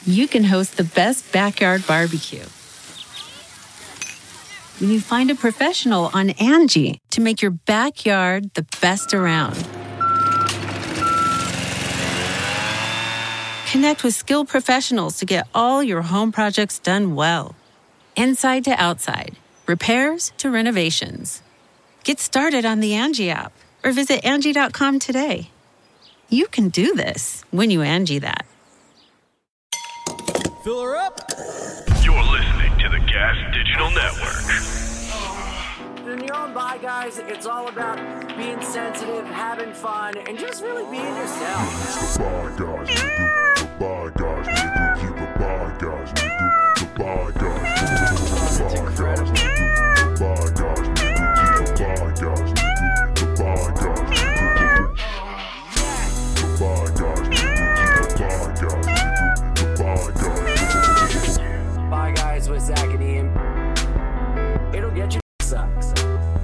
you can host the best backyard barbecue. When you find a professional on Angie to make your backyard the best around. Connect with skilled professionals to get all your home projects done well. Inside to outside, repairs to renovations. Get started on the Angie app or visit Angie.com today. You can do this when you Angie that. Fill her up. You're listening to the Gas Digital Network. In your own Bye Guys, it's all about being sensitive, having fun, and just really being yourself. It's the Bye Guys, the Bye Guys, keep the Bye Guys, the Bye Guys, the Bye Guys, the Bye Guys, keep the Bye Guys, the Bye Guys, the Bye Guys, the Bye Guys. Bye Guys with Zach and Ian. It'll get you sucks.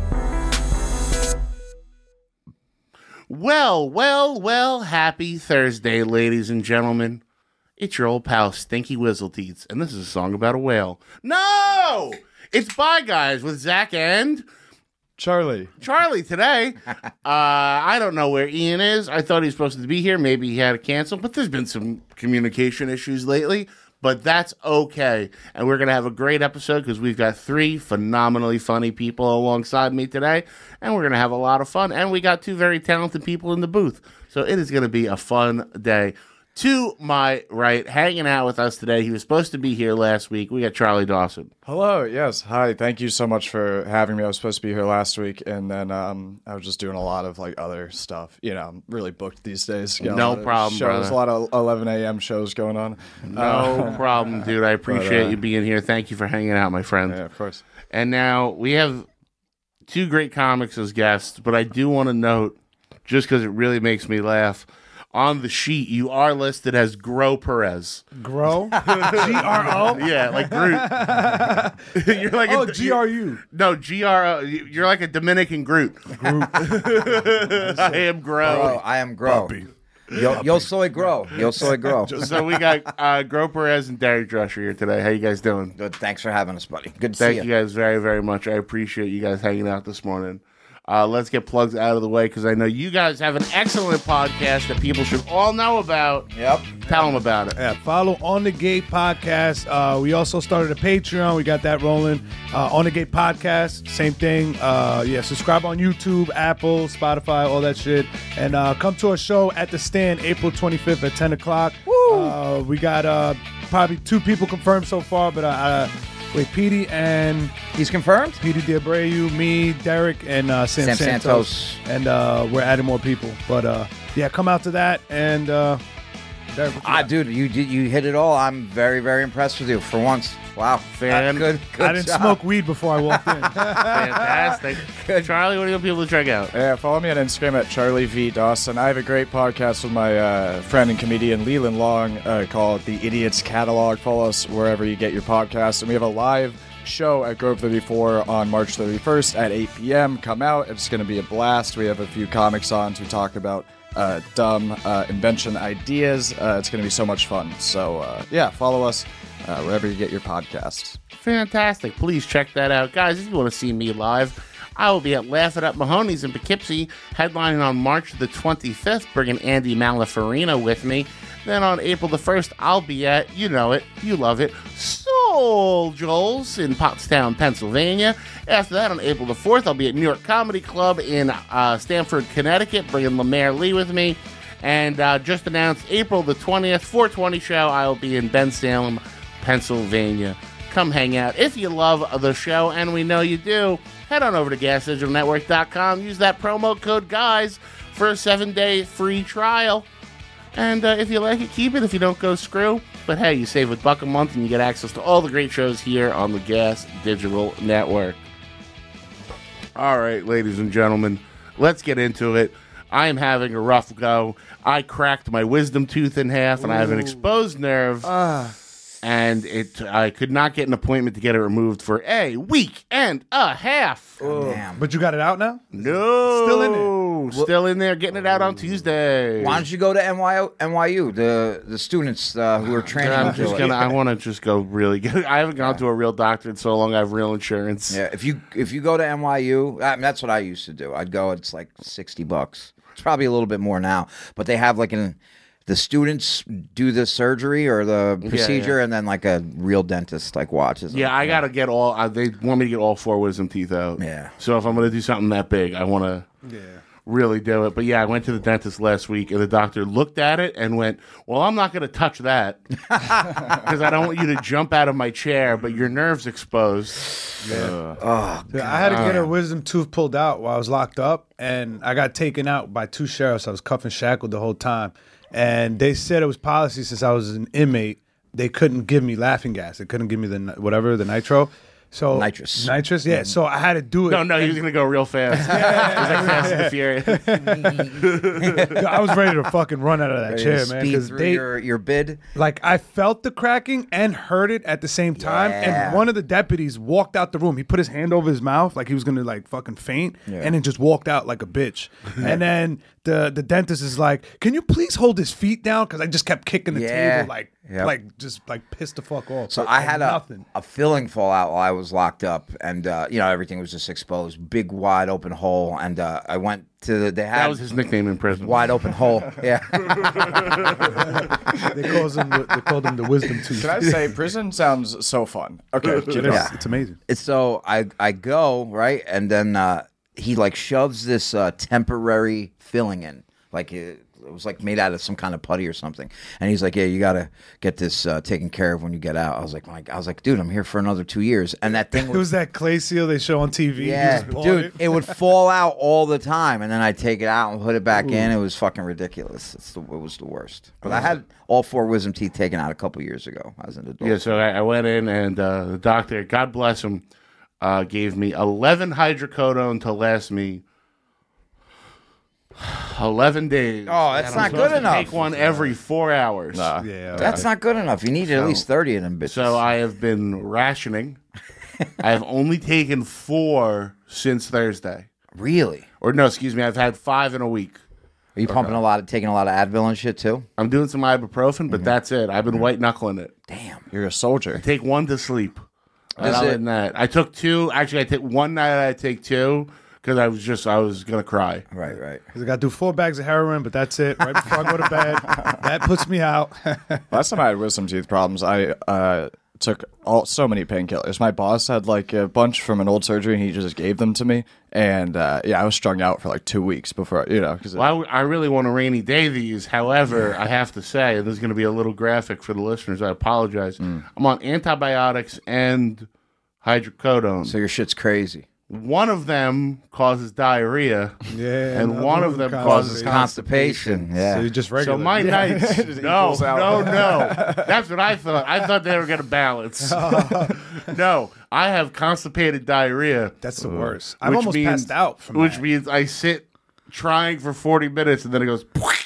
Well, happy Thursday, ladies and gentlemen. It's your old pal, Stinky Whizzleteats, and this is a song about a whale. No! It's Bye Guys with Zach and... Charlie today. I don't know where Ian is. I thought he was supposed to be here. Maybe he had to cancel, but there's been some communication issues lately, but that's okay. And we're going to have a great episode because we've got 3 phenomenally funny people alongside me today, and we're going to have a lot of fun. And we got 2 very talented people in the booth, so it is going to be a fun day. To my right, hanging out with us today, he was supposed to be here last week. We got Charlie Dawson. Hello, yes, hi. Thank you so much for having me. I was supposed to be here last week, and then I was just doing a lot of other stuff. I'm really booked these days. No problem, shows, brother. A lot of 11 a.m. shows going on. No problem, dude. I appreciate you being here. Thank you for hanging out, my friend. Yeah, of course. And now we have 2 great comics as guests, but I do want to note, just because it really makes me laugh, on the sheet, you are listed as Gro Perez. Gro? G-R-O? Yeah, like Groot. You're like G-R-U. No, G-R-O. You're like a Dominican Groot. I am Gro. I am Gro. Yo soy Gro. Yo soy Gro. So we got Gro Perez and Derek Drescher here today. How you guys doing? Good. Thanks for having us, buddy. Good to see Thank you guys very, very much. I appreciate you guys hanging out this morning. Let's get plugs out of the way because I know you guys have an excellent podcast that people should all know about. Yep. Tell them about it. Yeah, follow On the Gate Podcast. We also started a Patreon. We got that rolling. On the Gate Podcast, same thing. Subscribe on YouTube, Apple, Spotify, all that shit. And come to our show at The Stand April 25th at 10 o'clock. Woo! We got probably 2 people confirmed so far, but Petey and... He's confirmed? Petey D'Abreu, me, Derek, and Sam Santos. And we're adding more people. But, come out to that. And, Derek, dude, you hit it all. I'm very, very impressed with you for once. Wow. Good I didn't smoke weed before I walked in. Fantastic. Charlie, what do you want people to check out? Yeah, follow me on Instagram at Charlie V. Dawson. I have a great podcast with my friend and comedian Leland Long called The Idiot's Catalog. Follow us wherever you get your podcasts. And we have a live show at Grove 34 on March 31st at 8 p.m. Come out. It's going to be a blast. We have a few comics on to talk about dumb invention ideas. It's going to be so much fun. So, follow us wherever you get your podcasts. Fantastic. Please check that out. Guys, if you want to see me live, I will be at Laugh It Up Mahoney's in Poughkeepsie, headlining on March the 25th, bringing Andy Malafarina with me. Then on April the 1st, I'll be at, you know it, you love it, Soul Joel's in Pottstown, Pennsylvania. After that, on April the 4th, I'll be at New York Comedy Club in Stamford, Connecticut, bringing Lemaire Lee with me. And just announced April the 20th, 420 show, I will be in Bensalem, Pennsylvania. Come hang out. If you love the show, and we know you do, head on over to GasDigitalNetwork.com. Use that promo code GUYS for a 7-day free trial. And if you like it, keep it. If you don't, go screw. But hey, you save $1 a month and you get access to all the great shows here on the Gas Digital Network. All right, ladies and gentlemen, let's get into it. I am having a rough go. I cracked my wisdom tooth in half, and I have an exposed nerve. and I could not get an appointment to get it removed for a week and a half. Damn. But you got it out now? No, Still in there? Still in there, getting it out on Tuesday. Why don't you go to NYU? The students who are training. I want to just go really good. I haven't gone to a real doctor in so long. I have real insurance. Yeah, if you go to NYU, that's what I used to do. I'd go. It's like $60. It's probably a little bit more now, but they have like the students do the surgery or the procedure, and then like a real dentist like watches them. Yeah, I gotta get all. They want me to get all 4 wisdom teeth out. Yeah. So if I'm gonna do something that big, I want to. Really do it. But yeah, I went to the dentist last week, and the doctor looked at it and went, "Well, I'm not going to touch that because I don't want you to jump out of my chair, but your nerve's exposed." I had to get a wisdom tooth pulled out while I was locked up, and I got taken out by 2 sheriffs. I was cuffed and shackled the whole time, and they said it was policy since I was an inmate. They couldn't give me laughing gas. They couldn't give me the nitro. So Nitrous, yeah. So I had to do it. No, he was going to go real fast. It was like Fast and the Furious. I was ready to fucking run out of that chair, man. Speed through your bid. Like, I felt the cracking and heard it at the same time. Yeah. And one of the deputies walked out the room. He put his hand over his mouth like he was gonna like fucking faint, and then just walked out like a bitch. And then the dentist is like, "Can you please hold his feet down?" Because I just kept kicking the table, like just like pissed the fuck off. So But, I like, had nothing. a filling fall out while I was locked up, and everything was just exposed, big wide open hole, and I went to they had That was his nickname in prison. wide open hole. Yeah. They called him the wisdom tooth. Can I say, prison sounds so fun. Okay, It is. Yeah. It's amazing. And so I go right, and then he like shoves this temporary filling in, like it was like made out of some kind of putty or something. And he's like, "Yeah, you gotta get this taken care of when you get out." I was like, "Dude, I'm here for another 2 years." And that thing It was that clay seal they show on TV. yeah, You just bought dude, it would fall out all the time, and then I'd take it out and put it back in. It was fucking ridiculous. It was the worst. But I had all 4 wisdom teeth taken out a couple years ago. I was an adult. Yeah, so I went in, and the doctor, God bless him, gave me 11 hydrocodone to last me 11 days. Oh, that's And not I'm supposed good to enough. Take one every 4 hours. Yeah, That's not good enough. You need at least 30 of them bitches. So I have been rationing. I have only taken 4 since Thursday. Really? Or no, excuse me, I've had 5 in a week. Are you taking a lot of Advil and shit too? I'm doing some ibuprofen, but that's it. I've been white knuckling it. Damn. You're a soldier. Take 1 to sleep. Is Other it- than that, I took 2. Actually, I took one night. I take 2 because I was gonna cry. Right. I got to do 4 bags of heroin, but that's it. Right before I go to bed, that puts me out. Last time I had wisdom teeth problems, I took so many painkillers. My boss had like a bunch from an old surgery, and he just gave them to me. And I was strung out for like 2 weeks before, because Well, I really want a rainy day these. However, I have to say, and there's going to be a little graphic for the listeners. I apologize. I'm on antibiotics and hydrocodone. So your shit's crazy. One of them causes diarrhea, Yeah, and one of them causes Constipation. Yeah. So you just regular. So my nights, no. That's what I thought. I thought they were going to balance. No, I have constipated diarrhea. That's the worst. I've which almost means- passed out from Which that. means I sit trying for 40 minutes, and then it goes.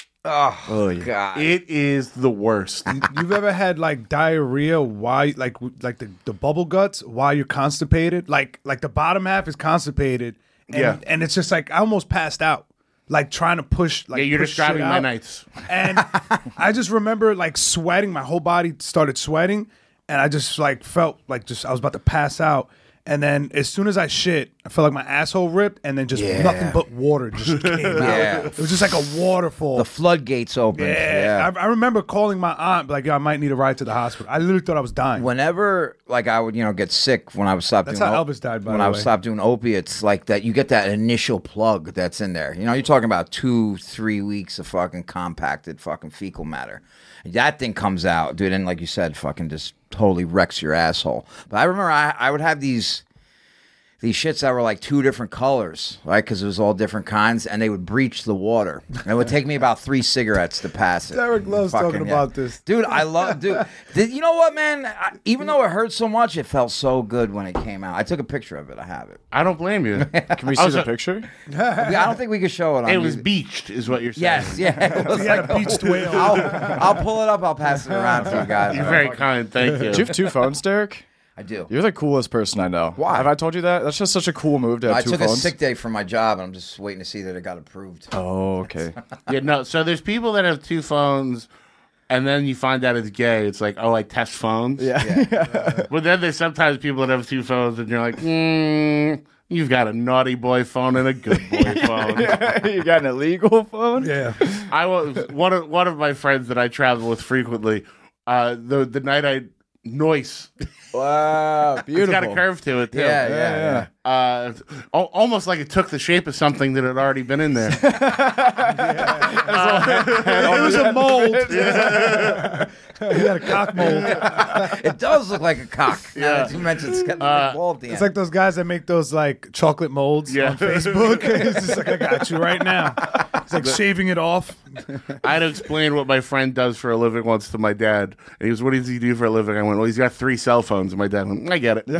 oh, God. It is the worst. You've ever had like diarrhea while like the bubble guts while you're constipated? Like the bottom half is constipated, and, Yeah. and it's just like I almost passed out, like trying to push. Like Yeah, you're push describing shit my out. nights. And I just remember like sweating. My whole body started sweating, and I just like felt like I was about to pass out. And then as soon as I shit, I felt like my asshole ripped, and then just nothing but water just came out. Yeah. It was just like a waterfall. The floodgates opened. Yeah, I remember calling my aunt, like, "Yo, I might need a ride to the hospital." I literally thought I was dying. Whenever like I would get sick when I would stop That's doing how Elvis died, by when the I would way. stop doing opiates, like that you get that initial plug that's in there. You're talking about 2-3 weeks of fucking compacted fucking fecal matter. That thing comes out, dude, and like you said, fucking just totally wrecks your asshole. But I remember I would have these these shits that were like 2 different colors, right? Because it was all different kinds, and they would breach the water. And it would take me about 3 cigarettes to pass it. Derek loves talking about this. Dude, I love, dude. You know what, man? Even though it hurt so much, it felt so good when it came out. I took a picture of it. I have it. I don't blame you. Can we see the picture? I don't think we could show it on It was YouTube. beached, is what you're saying. Yes, yeah. It was He had a beached whale. I'll pull it up. I'll pass it around to you guys. You're very kind. Thank you. Do you have 2 phones, Derek? I do. You're the coolest person I know. Why? Have I told you that? That's just such a cool move to have I 2 took phones. a sick day from my job, and I'm just waiting to see that it got approved. Oh, okay. Yeah, no. So there's people that have 2 phones, and then you find out it's gay. It's like, oh, I test phones. Yeah. But then there's sometimes people that have 2 phones, and you're like, you've got a naughty boy phone and a good boy phone. You got an illegal phone? Yeah. I was one of my friends that I travel with frequently. The night I Noise. Wow, beautiful. It's got a curve to it too. Yeah. Almost like it took the shape of something that had already been in there. It was a mold. He had a cock mold. It does look like a cock. Yeah. You mentioned it's got a ball at the end. It's like those guys that make those like chocolate molds Yeah. on Facebook. It's just like, I got you right now. It's like shaving it off. I had to explain what my friend does for a living once to my dad. And he goes, "What does he do for a living?" I went, "Well, he's got 3 cell phones." And my dad went, "I get it."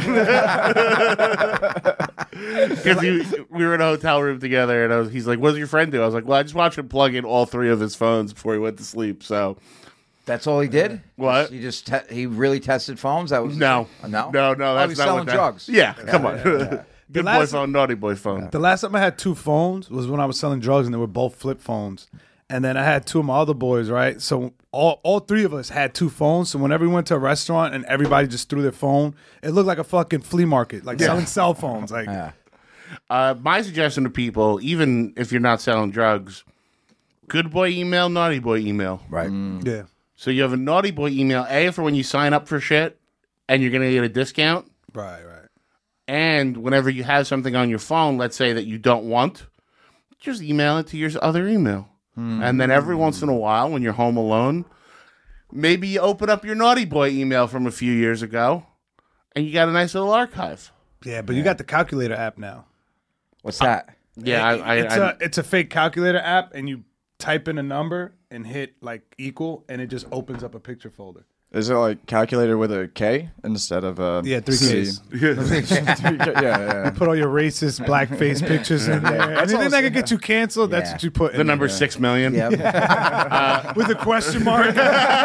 Because we were in a hotel room together, and he's like, "What does your friend do?" I was like, "Well, I just watched him plug in all 3 of his phones before he went to sleep." So That's all he did? What? He just he really tested phones? That was no, No? no, He's that's not selling what that- drugs. Yeah, come on. Good boy last- phone, naughty boy phone. The last time I had 2 phones was when I was selling drugs, and they were both flip phones. And then I had 2 of my other boys, right? So all 3 of us had 2 phones. So whenever we went to a restaurant and everybody just threw their phone, it looked like a fucking flea market, like selling cell phones. Like, My suggestion to people, even if you're not selling drugs, good boy email, naughty boy email. Right. yeah. So you have a naughty boy email, A, for when you sign up for shit and you're going to get a discount. Right. And whenever you have something on your phone, let's say that you don't want, just email it to your other email. And then every once in a while, when you're home alone, maybe you open up your naughty boy email from a few years ago and you got a nice little archive. Yeah, but you got the calculator app now. What's that? Yeah, It's a fake calculator app, and you type in a number and hit like equal, and it just opens up a picture folder. Is it like calculator with a K instead of a 3 C? Ks. yeah. Put all your racist blackface pictures in there. Anything that could get you canceled, that's Yeah. what you put in the number 6 million. Yep. with a question mark.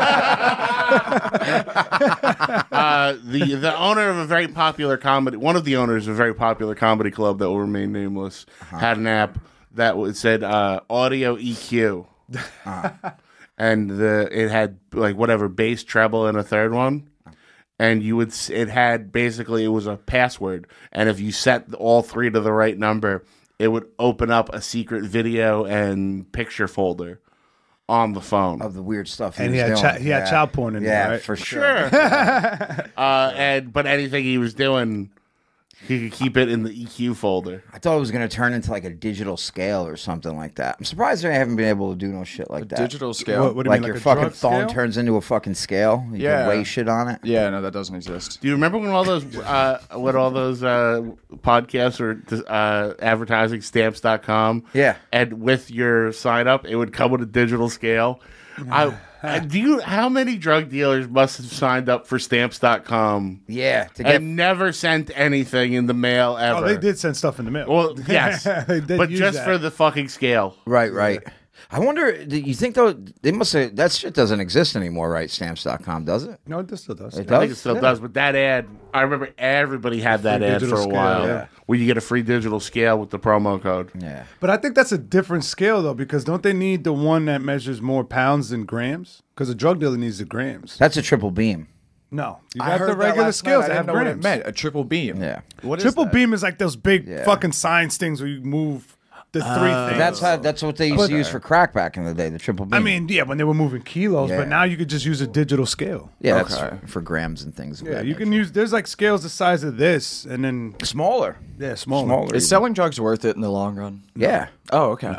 The owner of a very popular comedy, one of the owners of a very popular comedy club that will remain nameless, had an app that said audio EQ. And it had like whatever bass, treble, and a third one, and it had basically it was a password, and if you set all 3 to the right number, it would open up a secret video and picture folder on the phone. Of the weird stuff And was he had doing. he had child porn in there, right? for sure. But anything he was doing, he could keep it in the EQ folder. I thought it was going to turn into like a digital scale or something like that. I'm surprised they haven't been able to do no shit like that. Digital scale. What do you Like mean, your a fucking drug phone scale? turns into a fucking scale. You Yeah. can weigh shit on it. Yeah, no, that doesn't exist. Do you remember when all those podcasts were advertising Stamps.com? Yeah. And with your sign up, it would come with a digital scale. How many drug dealers must have signed up for Stamps.com Yeah. To get and never sent anything in the mail ever? Oh, they did send stuff in the mail. Well, yes, They did but use just that. for the fucking scale. right. I wonder, do you think though, they must have, that shit doesn't exist anymore, right? Stamps.com, does it? No, it still does. It I think it does? still does, but that ad, I remember everybody had that Free ad for digital a scale, while. yeah. Where you get a free digital scale with the promo code. Yeah. But I think that's a different scale, though, because don't they need the one that measures more pounds than grams? Because a drug dealer needs the grams. That's a triple beam. No, you I got heard the that regular last night. scales I that didn't have know what it grams. meant. A triple beam. Yeah. What is Triple that? beam is like those big Yeah. fucking science things where you move the 3 things. That's what they used to use for crack back in the day, the triple beam. I mean, yeah, when they were moving kilos, Yeah. but now you could just use a digital scale. yeah, that's for grams and things. Yeah, you can use. There's like scales the size of this, and then smaller. yeah, smaller. Is selling drugs worth it in the long run? Yeah. Oh, okay.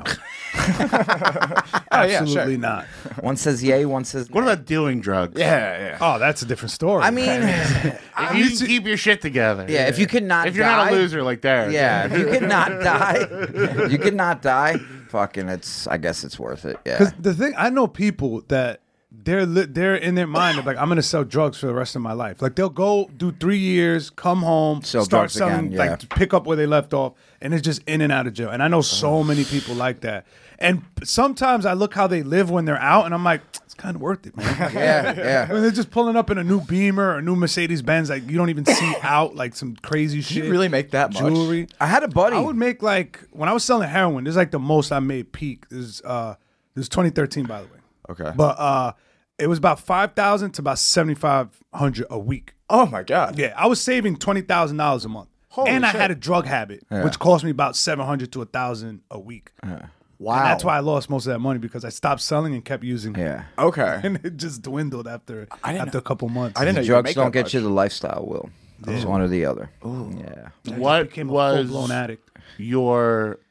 Absolutely not. One says yay, one says What about doing drugs? Yeah. Oh, that's a different story. I mean, If you can keep your shit together. yeah, if you could not If you're die, not a loser like Derek. Yeah, if you could not die, you could not die. Fucking, I guess it's worth it. Yeah. because the thing, I know people that they're in their mind of like, I'm gonna sell drugs for the rest of my life. Like they'll go do 3 years, come home, Sell start drugs selling, again, yeah. like pick up where they left off, and it's just in and out of jail. And I know so many people like that. And sometimes I look how they live when they're out, and I'm like, it's kind of worth it, man. Yeah. When they're just pulling up in a new Beamer or a new Mercedes Benz, like you don't even see out like some crazy shit. you really make that much? jewelry? I had a buddy. I would make like when I was selling heroin. This is like the most I made peak. This is 2013, by the way. Okay. But it was about 5,000 to about 7,500 a week. Oh my God. Yeah, I was saving $20,000 a month, and I had a drug habit, which cost me about 700 to 1,000 a week. Wow. And that's why I lost most of that money because I stopped selling and kept using. Yeah. Okay. And it just dwindled after a couple months. I didn't know you could Drugs make don't that get much. you the lifestyle, Will. It's one or the other. Yeah. What became a was full-blown addict. your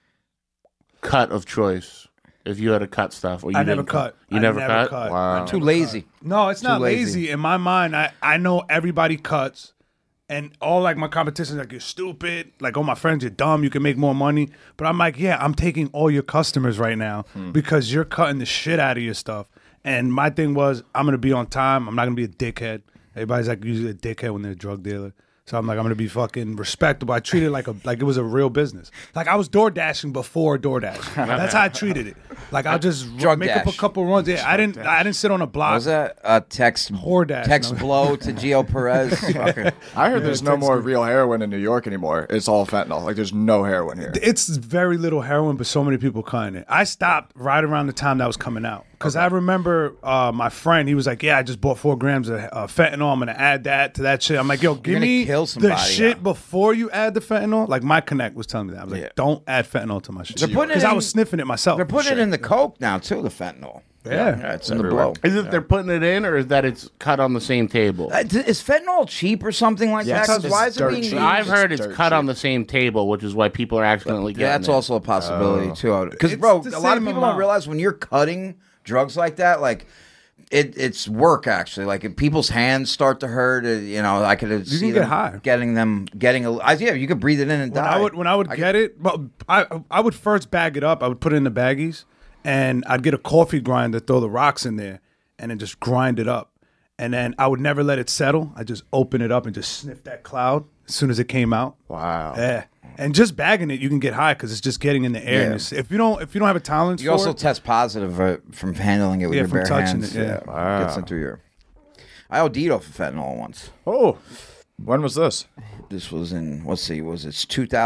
cut of choice? If you had to cut stuff, or you I never didn't cut. You I never never cut. cut. Wow. Too lazy. No, it's not lazy. lazy. In my mind, I know everybody cuts, and all like my competition like you're stupid. Like all my friends, you're dumb. You can make more money. But I'm like, yeah, I'm taking all your customers right now because you're cutting the shit out of your stuff. And my thing was, I'm gonna be on time. I'm not gonna be a dickhead. Everybody's like usually a dickhead when they're a drug dealer. So I'm like, I'm gonna be fucking respectable. I treat it like it was a real business. Like I was door dashing before DoorDash. That's how I treated it. Like I'll just Drug make up a dash. couple runs. Yeah, I didn't sit on a block. What was that? Text Hordash. Text No. blow to Gio Perez. Fucking- I heard there's no more real heroin in New York anymore. It's all fentanyl. Like there's no heroin here. It's very little heroin, but so many people cutting it. I stopped right around the time that was coming out because I remember my friend. He was like, "Yeah, I just bought 4 grams of fentanyl. I'm gonna add that to that shit." I'm like, "Yo, give gonna me kill the somebody, shit yeah. before you add the fentanyl." Like my connect was telling me that. I was like, Yeah. "Don't add fentanyl to my shit," They're putting it because I in- was sniffing it myself. They're putting it in the coke now too. The fentanyl. Yeah. It's in the blow. Is it they're putting it in, or is that it's cut on the same table? Is fentanyl cheap or something like Yes, that? 'Cause it's why is it dirt being cheap. used? I've heard It's it's dirt cut on cheap. the same table, which is why people are accidentally getting Yeah, that's it. also a possibility too. Because It's bro, the a lot of same people don't amount. realize when you're cutting drugs like that, like it's work actually. Like if people's hands start to hurt, you know, I could see can get them high. getting yeah, you could breathe it in and die. When I would get it, but I would first bag it up. I would put it in the baggies, and I'd get a coffee grinder, throw the rocks in there, and then just grind it up. And then I would never let it settle. I just open it up and just sniff that cloud as soon as it came out. Wow. Yeah, and just bagging it, you can get high because it's just getting in the air. Yeah. And if you don't have a tolerance You for also it, test positive from handling it with Yeah, your from bare touching hands. it, yeah. Gets into your. I OD'd off of fentanyl once. Oh. When was this? This was in it's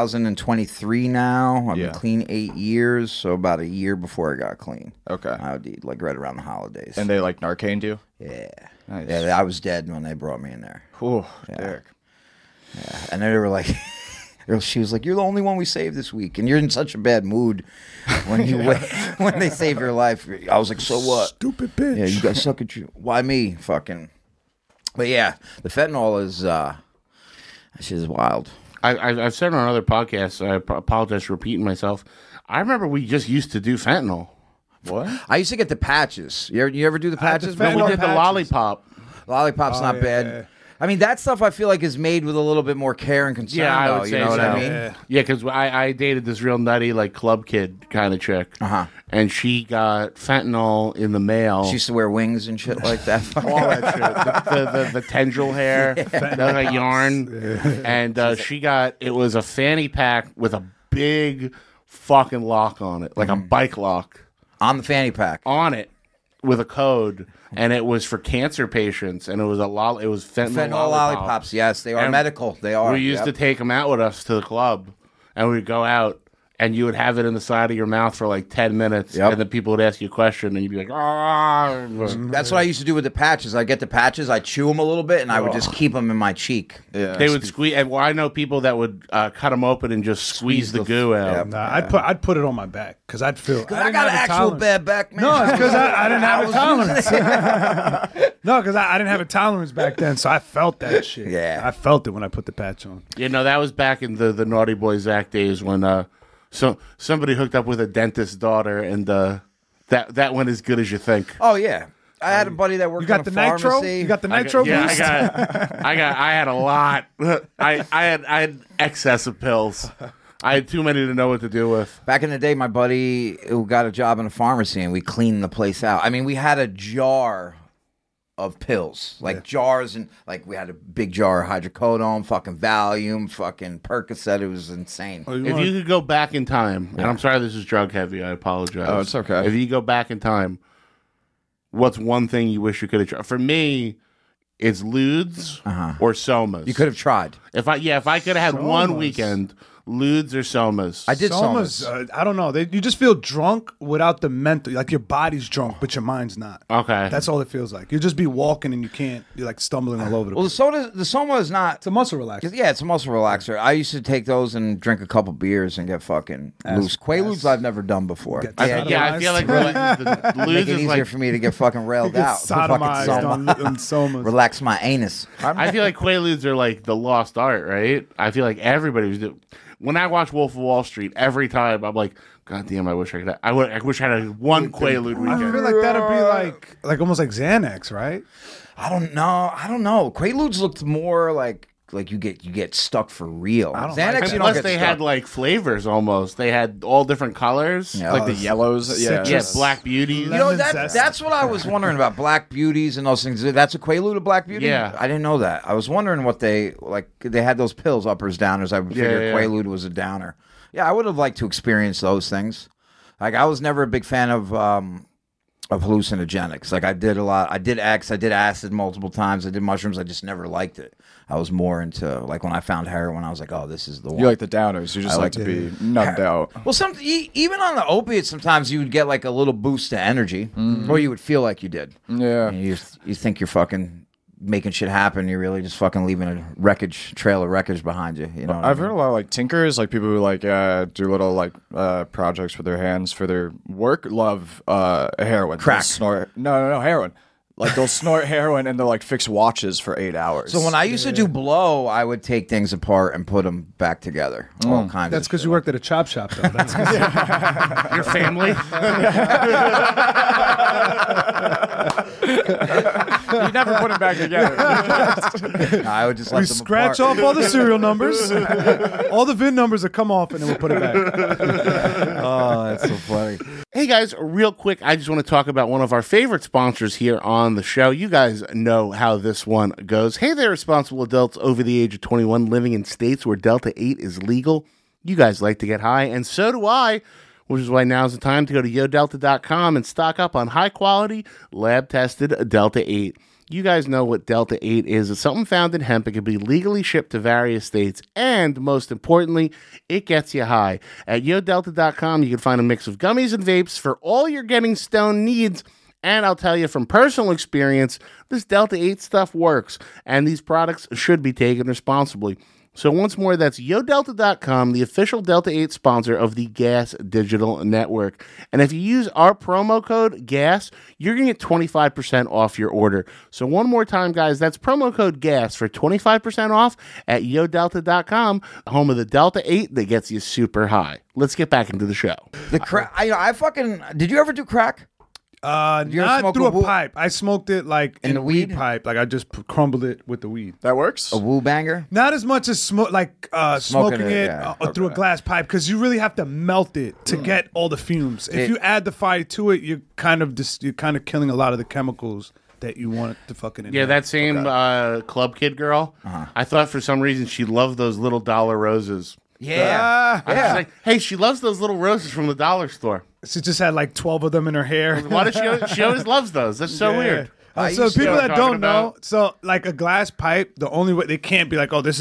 2023 now. I've Yeah. been clean 8 years, so about a year before I got clean. Okay. I OD'd like right around the holidays. And they like Narcaned you? yeah, Nice. yeah, I was dead when they brought me in there. Ooh, Derek. And they were like, she was like, "You're the only one we saved this week, and you're in such a bad mood when you when they save your life." I was like, "So what? stupid bitch. Yeah, you guys suck at you. Why me? Fucking." But yeah, the fentanyl is that shit is wild. I've said on other podcasts, I apologize for repeating myself. I remember we just used to do fentanyl. What? I used to get the patches. You ever do the had the patches? No, fentanyl we did the patches. lollipop. Lollipop's not yeah, bad. yeah. I mean, that stuff I feel like is made with a little bit more care and concern. Yeah, I though, would you say know what so. I mean? Yeah. Yeah, because I dated this real nutty, like, club kid kind of chick. Uh-huh. And she got fentanyl in the mail. She used to wear wings and shit like that. all that shit. The tendril hair, the yarn. And she got, it was a fanny pack with a big fucking lock on it, like a bike lock On the fanny pack. on it with a code. And it was for cancer patients. And it was it was fentanyl, Fentanyl lollipops, yes, they are And medical. They are. We used to take them out with us to the club, and we'd go out, and you would have it in the side of your mouth for like 10 minutes, Yep. and then people would ask you a question, and you'd be like, "Ah." That's what I used to do with the patches. I get the patches, I chew them a little bit, and I would just keep them in my cheek. Yeah. They would squeeze. And well, I know people that would cut them open and just squeeze the goo out. Nah, I'd put it on my back because I'd feel. I got an actual bad back, man. No, it's because I didn't have a tolerance. No, because I didn't have a tolerance back then, so I felt that shit. Yeah. I felt it when I put the patch on. You know, that was back in the Naughty Boy Zach days when somebody hooked up with a dentist's daughter, and that went as good as you think. Oh yeah, I had a buddy that worked. You got in the a nitro? pharmacy. You got the nitro boost? I had a lot. I had excess of pills. I had too many to know what to do with. Back in the day, my buddy who got a job in a pharmacy, and we cleaned the place out. I mean, we had a jar of pills, like jars, and like we had a big jar of hydrocodone, fucking Valium, fucking Percocet. It was insane. If you could go back in time, and I'm sorry this is drug heavy, I apologize. Oh, it's okay. If you go back in time, what's one thing you wish you could have tried? For me, it's Ludes or Somas. You could have tried. If I could have had one Somas. weekend, Ludes or Somas. I did Soma's, Somas. I don't know. You just feel drunk without the mental. Like your body's drunk, but your mind's not. Okay. That's all it feels like. You just be walking and you can't. You're like stumbling all over the Well, place. the Soma is not. It's a muscle relaxer. Yeah, it's a muscle relaxer. I used to take those and drink a couple beers and get fucking loose. Quaaludes I've never done before. Get I feel like the Make Ludes it is easier like for me to get fucking railed out. The fucking Sodomized Soma. on Somas. Relax my anus. I feel like Quaaludes are like the lost art, right? I feel like everybody was doing. When I watch Wolf of Wall Street, every time I'm like, God damn, I wish I could. I wish I had one Quaalude I weekend. feel like that'd be like almost like Xanax, right? I don't know. Quaaludes looked more like you get stuck for real. I don't Xanax, like And you don't plus, get they stuck. had like flavors almost. They had all different colors. Yeah. Like the yellows. Yeah. Yeah, Black Beauty. You know, Lemon zest. that's what I was wondering about Black Beauties and those things. That's a Quaalude, a Black Beauty? Yeah. I didn't know that. I was wondering what they had those pills, uppers, downers. I figured yeah. Quaalude was a downer. Yeah, I would have liked to experience those things. Like, I was never a big fan of hallucinogenics. Like, I did a lot. I did X, I did acid multiple times. I did mushrooms. I just never liked it. I was more into, like, when I found heroin, I was like, oh, this is the one. You like the downers. You just I like like to be numbed out. Well, even on the opiates, sometimes you would get like a little boost to energy, or you would feel like you did. Yeah. And you think you're fucking making shit happen. You're really just fucking leaving a trail of wreckage behind you. You know, what I've I heard mean? a lot of like tinkers, like people who like do little like projects with their hands for their work. Love heroin. Crack. They'll snort. No, heroin. Like they'll snort heroin and they'll like fix watches for 8 hours. So when I used to do blow, I would take things apart and put them back together. All kinds. That's of because shit. you worked at a chop shop, though. That's Your family. you never put them back together. I would just let we them scratch apart. off all the serial numbers, all the VIN numbers that come off, and then we'll put it back. Oh, that's so funny. Hey guys, real quick, I just want to talk about one of our favorite sponsors here on the show. You guys know how this one goes. Hey there, responsible adults over the age of 21 living in states where Delta 8 is legal. You guys like to get high, and so do I, which is why now's the time to go to yodelta.com and stock up on high-quality, lab-tested Delta 8. You guys know what Delta 8 is. It's something found in hemp. It can be legally shipped to various states, and most importantly, it gets you high. At yodelta.com, you can find a mix of gummies and vapes for all your getting stoned needs. And I'll tell you from personal experience, this Delta 8 stuff works, and these products should be taken responsibly. So once more, that's yodelta.com, the official Delta 8 sponsor of the Gas Digital Network. And if you use our promo code GAS, you're going to get 25% off your order. So one more time, guys, that's promo code GAS for 25% off at yodelta.com, home of the Delta 8 that gets you super high. Let's get back into the show. The crack. I fucking. Did you ever do crack? you ever Not smoke through a a woo- pipe. I smoked it like In in the a weed weed? pipe. Like I just crumbled it with the weed. That works. A woo banger? Not as much as smoking Smoking it it, yeah. through a glass pipe because you really have to melt it to get all the fumes. If you add the fire to it, you're kind of killing a lot of the chemicals that you want it to fucking. Yeah, inhale. that same club kid girl, I thought for some reason she loved those little dollar roses. Yeah. I was like, hey, she loves those little roses from the dollar store. She just had like 12 of them in her hair. Why does she always loves those? That's so Yeah. weird. So used to people know that what I'm don't talking know, about. so like a glass pipe, the only way they can't be like, oh, this is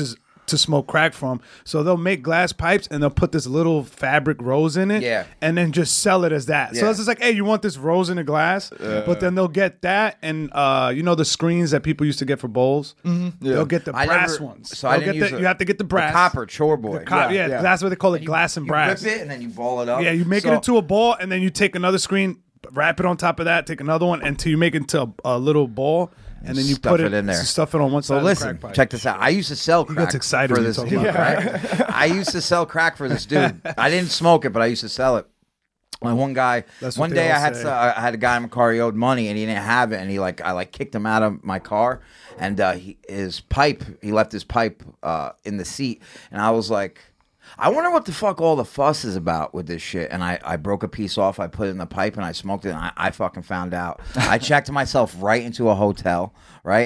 to smoke crack from. So they'll make glass pipes and they'll put this little fabric rose in it, Yeah. and then just sell it as that. So Yeah. it's just like, hey, you want this rose in a glass? But then they'll get that, and you know the screens that people used to get for bowls. They'll get the I brass never- ones. so I They'll didn't get use you have to get the brass, copper chore boy. yeah, that's what they call it, glass and You brass. whip it and then you ball it up. Yeah, you make it So- into a ball, and then you take another screen, wrap it on top of that, take another one until you make it into a little ball, and then you Stuff put it in there. stuff it on one side. So of the listen, crack pipe. check this out. I used to sell crack gets excited for when you this talk dude. about Right? I used to sell crack for this dude. I didn't smoke it, but I used to sell it. And one guy, That's what one they day all I say. I had a guy in my car, he owed money and he didn't have it, and I kicked him out of my car, and he left his pipe in the seat, and I was like, I wonder what the fuck all the fuss is about with this shit. And I broke a piece off, I put it in the pipe, and I smoked it, and I fucking found out. I checked myself right into a hotel, right?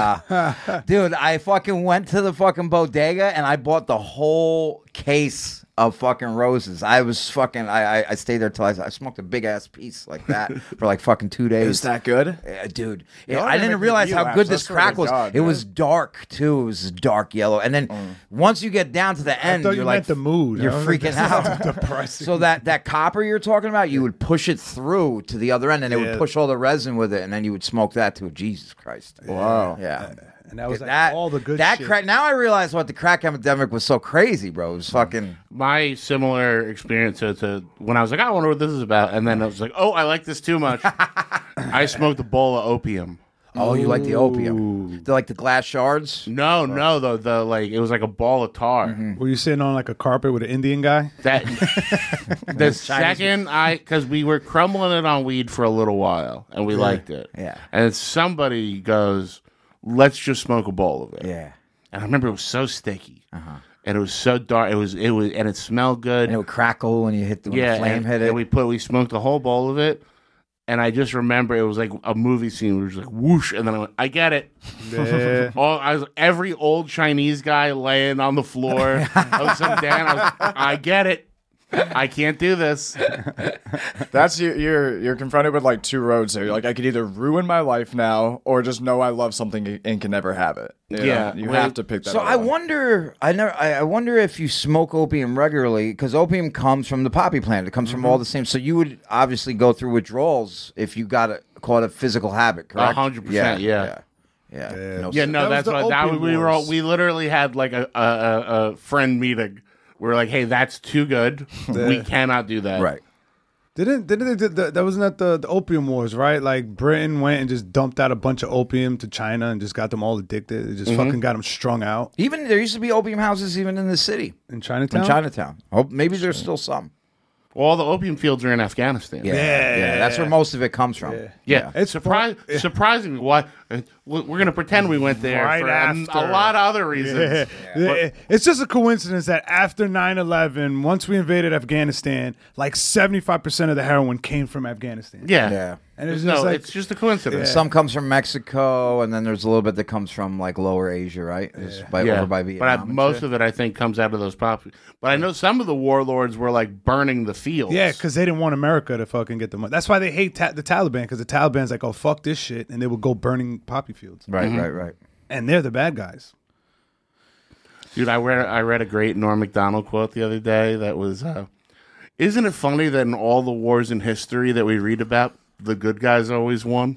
Dude, I fucking went to the fucking bodega, and I bought the whole case of fucking roses. I was fucking, I stayed there till I smoked a big ass piece like that for like fucking 2 days. Is that good? Dude, Y'all I are didn't making realize me how relapse. good I this swear to crack was. God, it man. was dark too. It was dark yellow, and then once you get down to the end, thought you're you like meant the mood. You're I was like, freaking that out. sounds depressing. So that copper you're talking about, you would push it through to the other end, and it Yeah. would push all the resin with it, and then you would smoke that to Jesus Christ. Wow. Yeah. And that was like all the good shit. crack. Now I realize what the crack epidemic was so crazy, bro. It was fucking. My similar experience to when I was like, I wonder what this is about, and then I was like, oh, I like this too much. I smoked a bowl of opium. Oh, you like the opium? They're like the glass shards. No, the like it was like a ball of tar. Were you sitting on like a carpet with an Indian guy? That the second because we were crumbling it on weed for a little while and we liked it. Yeah. And somebody goes, let's just smoke a bowl of it. Yeah. And I remember it was so sticky. And it was so dark. It was and it smelled good. And it would crackle when you hit the flame and, hit it. and we smoked the whole bowl of it. And I just remember it was like a movie scene where it was like whoosh, and then I went, I get it. Yeah. Every old Chinese guy laying on the floor of some den. I get it. I can't do this. That's you're confronted with like two roads there. You're like, I could either ruin my life now or just know I love something and can never have it. You know? Yeah, you well, have to pick that. So up. I wonder. I wonder if you smoke opium regularly, because opium comes from the poppy plant. It comes from all the same. So you would obviously go through withdrawals if you caught a physical habit. Correct. 100%, yeah. Yeah. Yeah, no, That was that's the what that opium we were. wars. We literally had like a friend meeting. We were like, hey, that's too good. We cannot do that. Right. Didn't they that wasn't that the opium wars, right? Like Britain went and just dumped out a bunch of opium to China and just got them all addicted. It just fucking got them strung out Even there used to be opium houses even in the city. in Chinatown. In Chinatown. Oh, maybe there's still some. All the opium fields are in Afghanistan. Yeah. That's where most of it comes from. Yeah, It's surprisingly. Why we're gonna pretend we went there Right for after. a lot of other reasons. It's just a coincidence that after 9/11, once we invaded Afghanistan, like 75% of the heroin came from Afghanistan. Yeah, Yeah. And it's no, just like, it's just a coincidence. Some comes from Mexico, and then there's a little bit that comes from like Lower Asia, right? Over by But Vietnam. and most shit. of it, I think, comes out of those pop. But I know some of the warlords were like burning the fields. yeah, because they didn't want America to fucking get the money. That's why they hate the Taliban, because the Taliban's like, oh, fuck this shit, and they would go burning poppy fields. Right. And they're the bad guys. Dude, I read a great Norm Macdonald quote the other day that was, "Isn't it funny that in all the wars in history that we read about, the good guys always won?"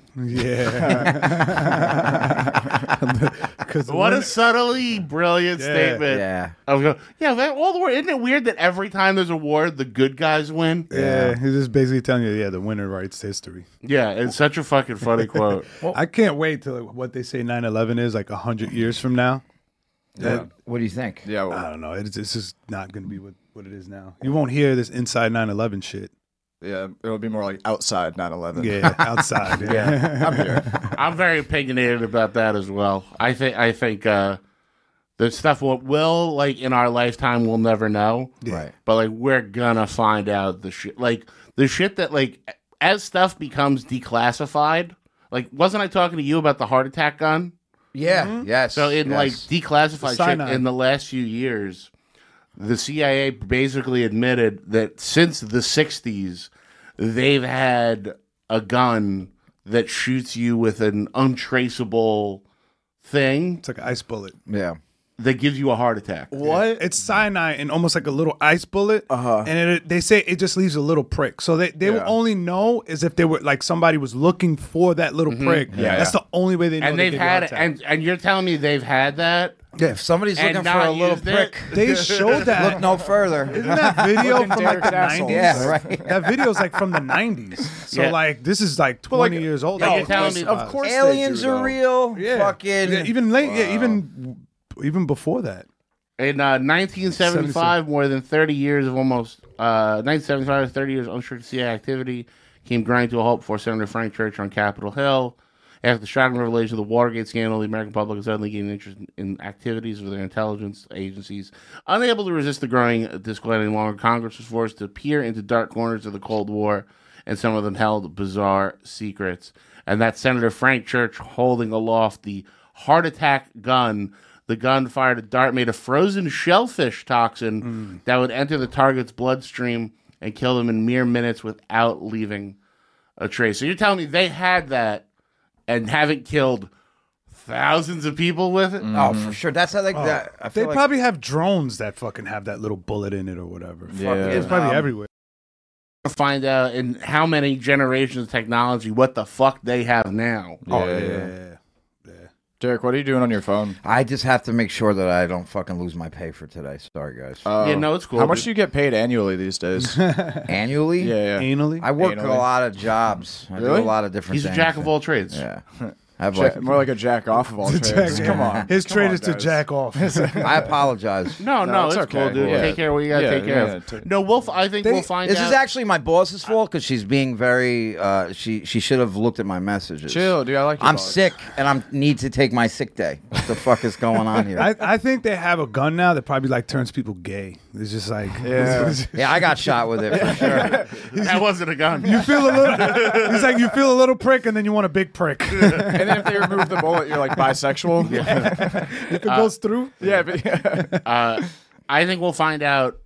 Yeah. What a subtly brilliant statement. Yeah. I was going, all the war. Isn't it weird that every time there's a war, the good guys win? Yeah, he's just basically telling you, the winner writes history. Yeah, it's such a fucking funny quote. I can't wait till what they say 9/11 is like 100 years from now. What do you think? Yeah. Well, I don't know. It's just not going to be what it is now. You won't hear this inside 9/11 shit. yeah. It'll be more like outside 9/11. Yeah, outside. Yeah. I'm here. I'm very opinionated about that as well. I think the stuff will like in our lifetime we'll never know. Right. But like we're gonna find out the shit that like as stuff becomes declassified. Like wasn't I talking to you about the heart attack gun? Yeah. Yes. So in like yes. declassified shit Cyanide. in the last few years, the CIA basically admitted that since the 60s, they've had a gun that shoots you with an untraceable thing. It's like an ice bullet. Yeah. that gives you a heart attack. What? It's cyanide and almost like a little ice bullet. And they say it just leaves a little prick. So they will only know is if they were like somebody was looking for that little prick. Yeah, That's the only way they know. And they've had it, and you're telling me they've had that? Yeah, if somebody's And looking for not a little used it? prick, They showed that. look no further. Isn't that video Look in from like the Derek's 90s? asshole. Yeah, right. That video's like from the 90s. So Yeah. like this is like 20 like, years old. like, Oh, you're telling me- Of course, they Aliens do, are though. real. yeah. Fucking Yeah, even late. Yeah, even before that. In 1975, more than 30 years of 1975 to 30 years of unrestricted CIA activity came grinding to a halt before Senator Frank Church on Capitol Hill. After the shocking revelation of the Watergate scandal, the American public is suddenly gaining interest in activities of their intelligence agencies. Unable to resist the growing disquiet any longer, Congress was forced to peer into dark corners of the Cold War, and some of them held bizarre secrets. And that's Senator Frank Church holding aloft the heart attack gun. The gun fired a dart made of frozen shellfish toxin that would enter the target's bloodstream and kill them in mere minutes without leaving a trace. So you're telling me they had that and haven't killed thousands of people with it? oh, for sure. That's how they. I They feel like, probably have drones that fucking have that little bullet in it or whatever. Yeah. It's probably everywhere. Find out in how many generations of technology what the fuck they have now. Yeah. Derek, what are you doing on your phone? I just have to make sure that I don't fucking lose my pay for today. Sorry, guys. Yeah, no, it's cool. How much do you get paid annually these days? Annually? Yeah. Anally? I work Anally. a lot of jobs. I do Really? a lot of different He's a things. jack of all trades. Yeah. I have like, More like a jack off of all trades. Come on. His Come trade on, is to guys. jack off. I apologize. No, it's it's okay. cool, dude. Yeah. Take care of what you got to take care of. No, I think we'll find This out. is actually my boss's fault because she's being very. She should have looked at my messages. Chill, dude. I like your I'm boss. sick and I need to take my sick day. What the fuck is going on here? I think they have a gun now that probably like turns people gay. It's just like Yeah. Yeah, I got shot with it for sure. that wasn't a gun. you feel a little. It's like you feel a little prick and then you want a big prick. And then if they remove the bullet, you're like bisexual. If it goes through, Yeah, but I think we'll find out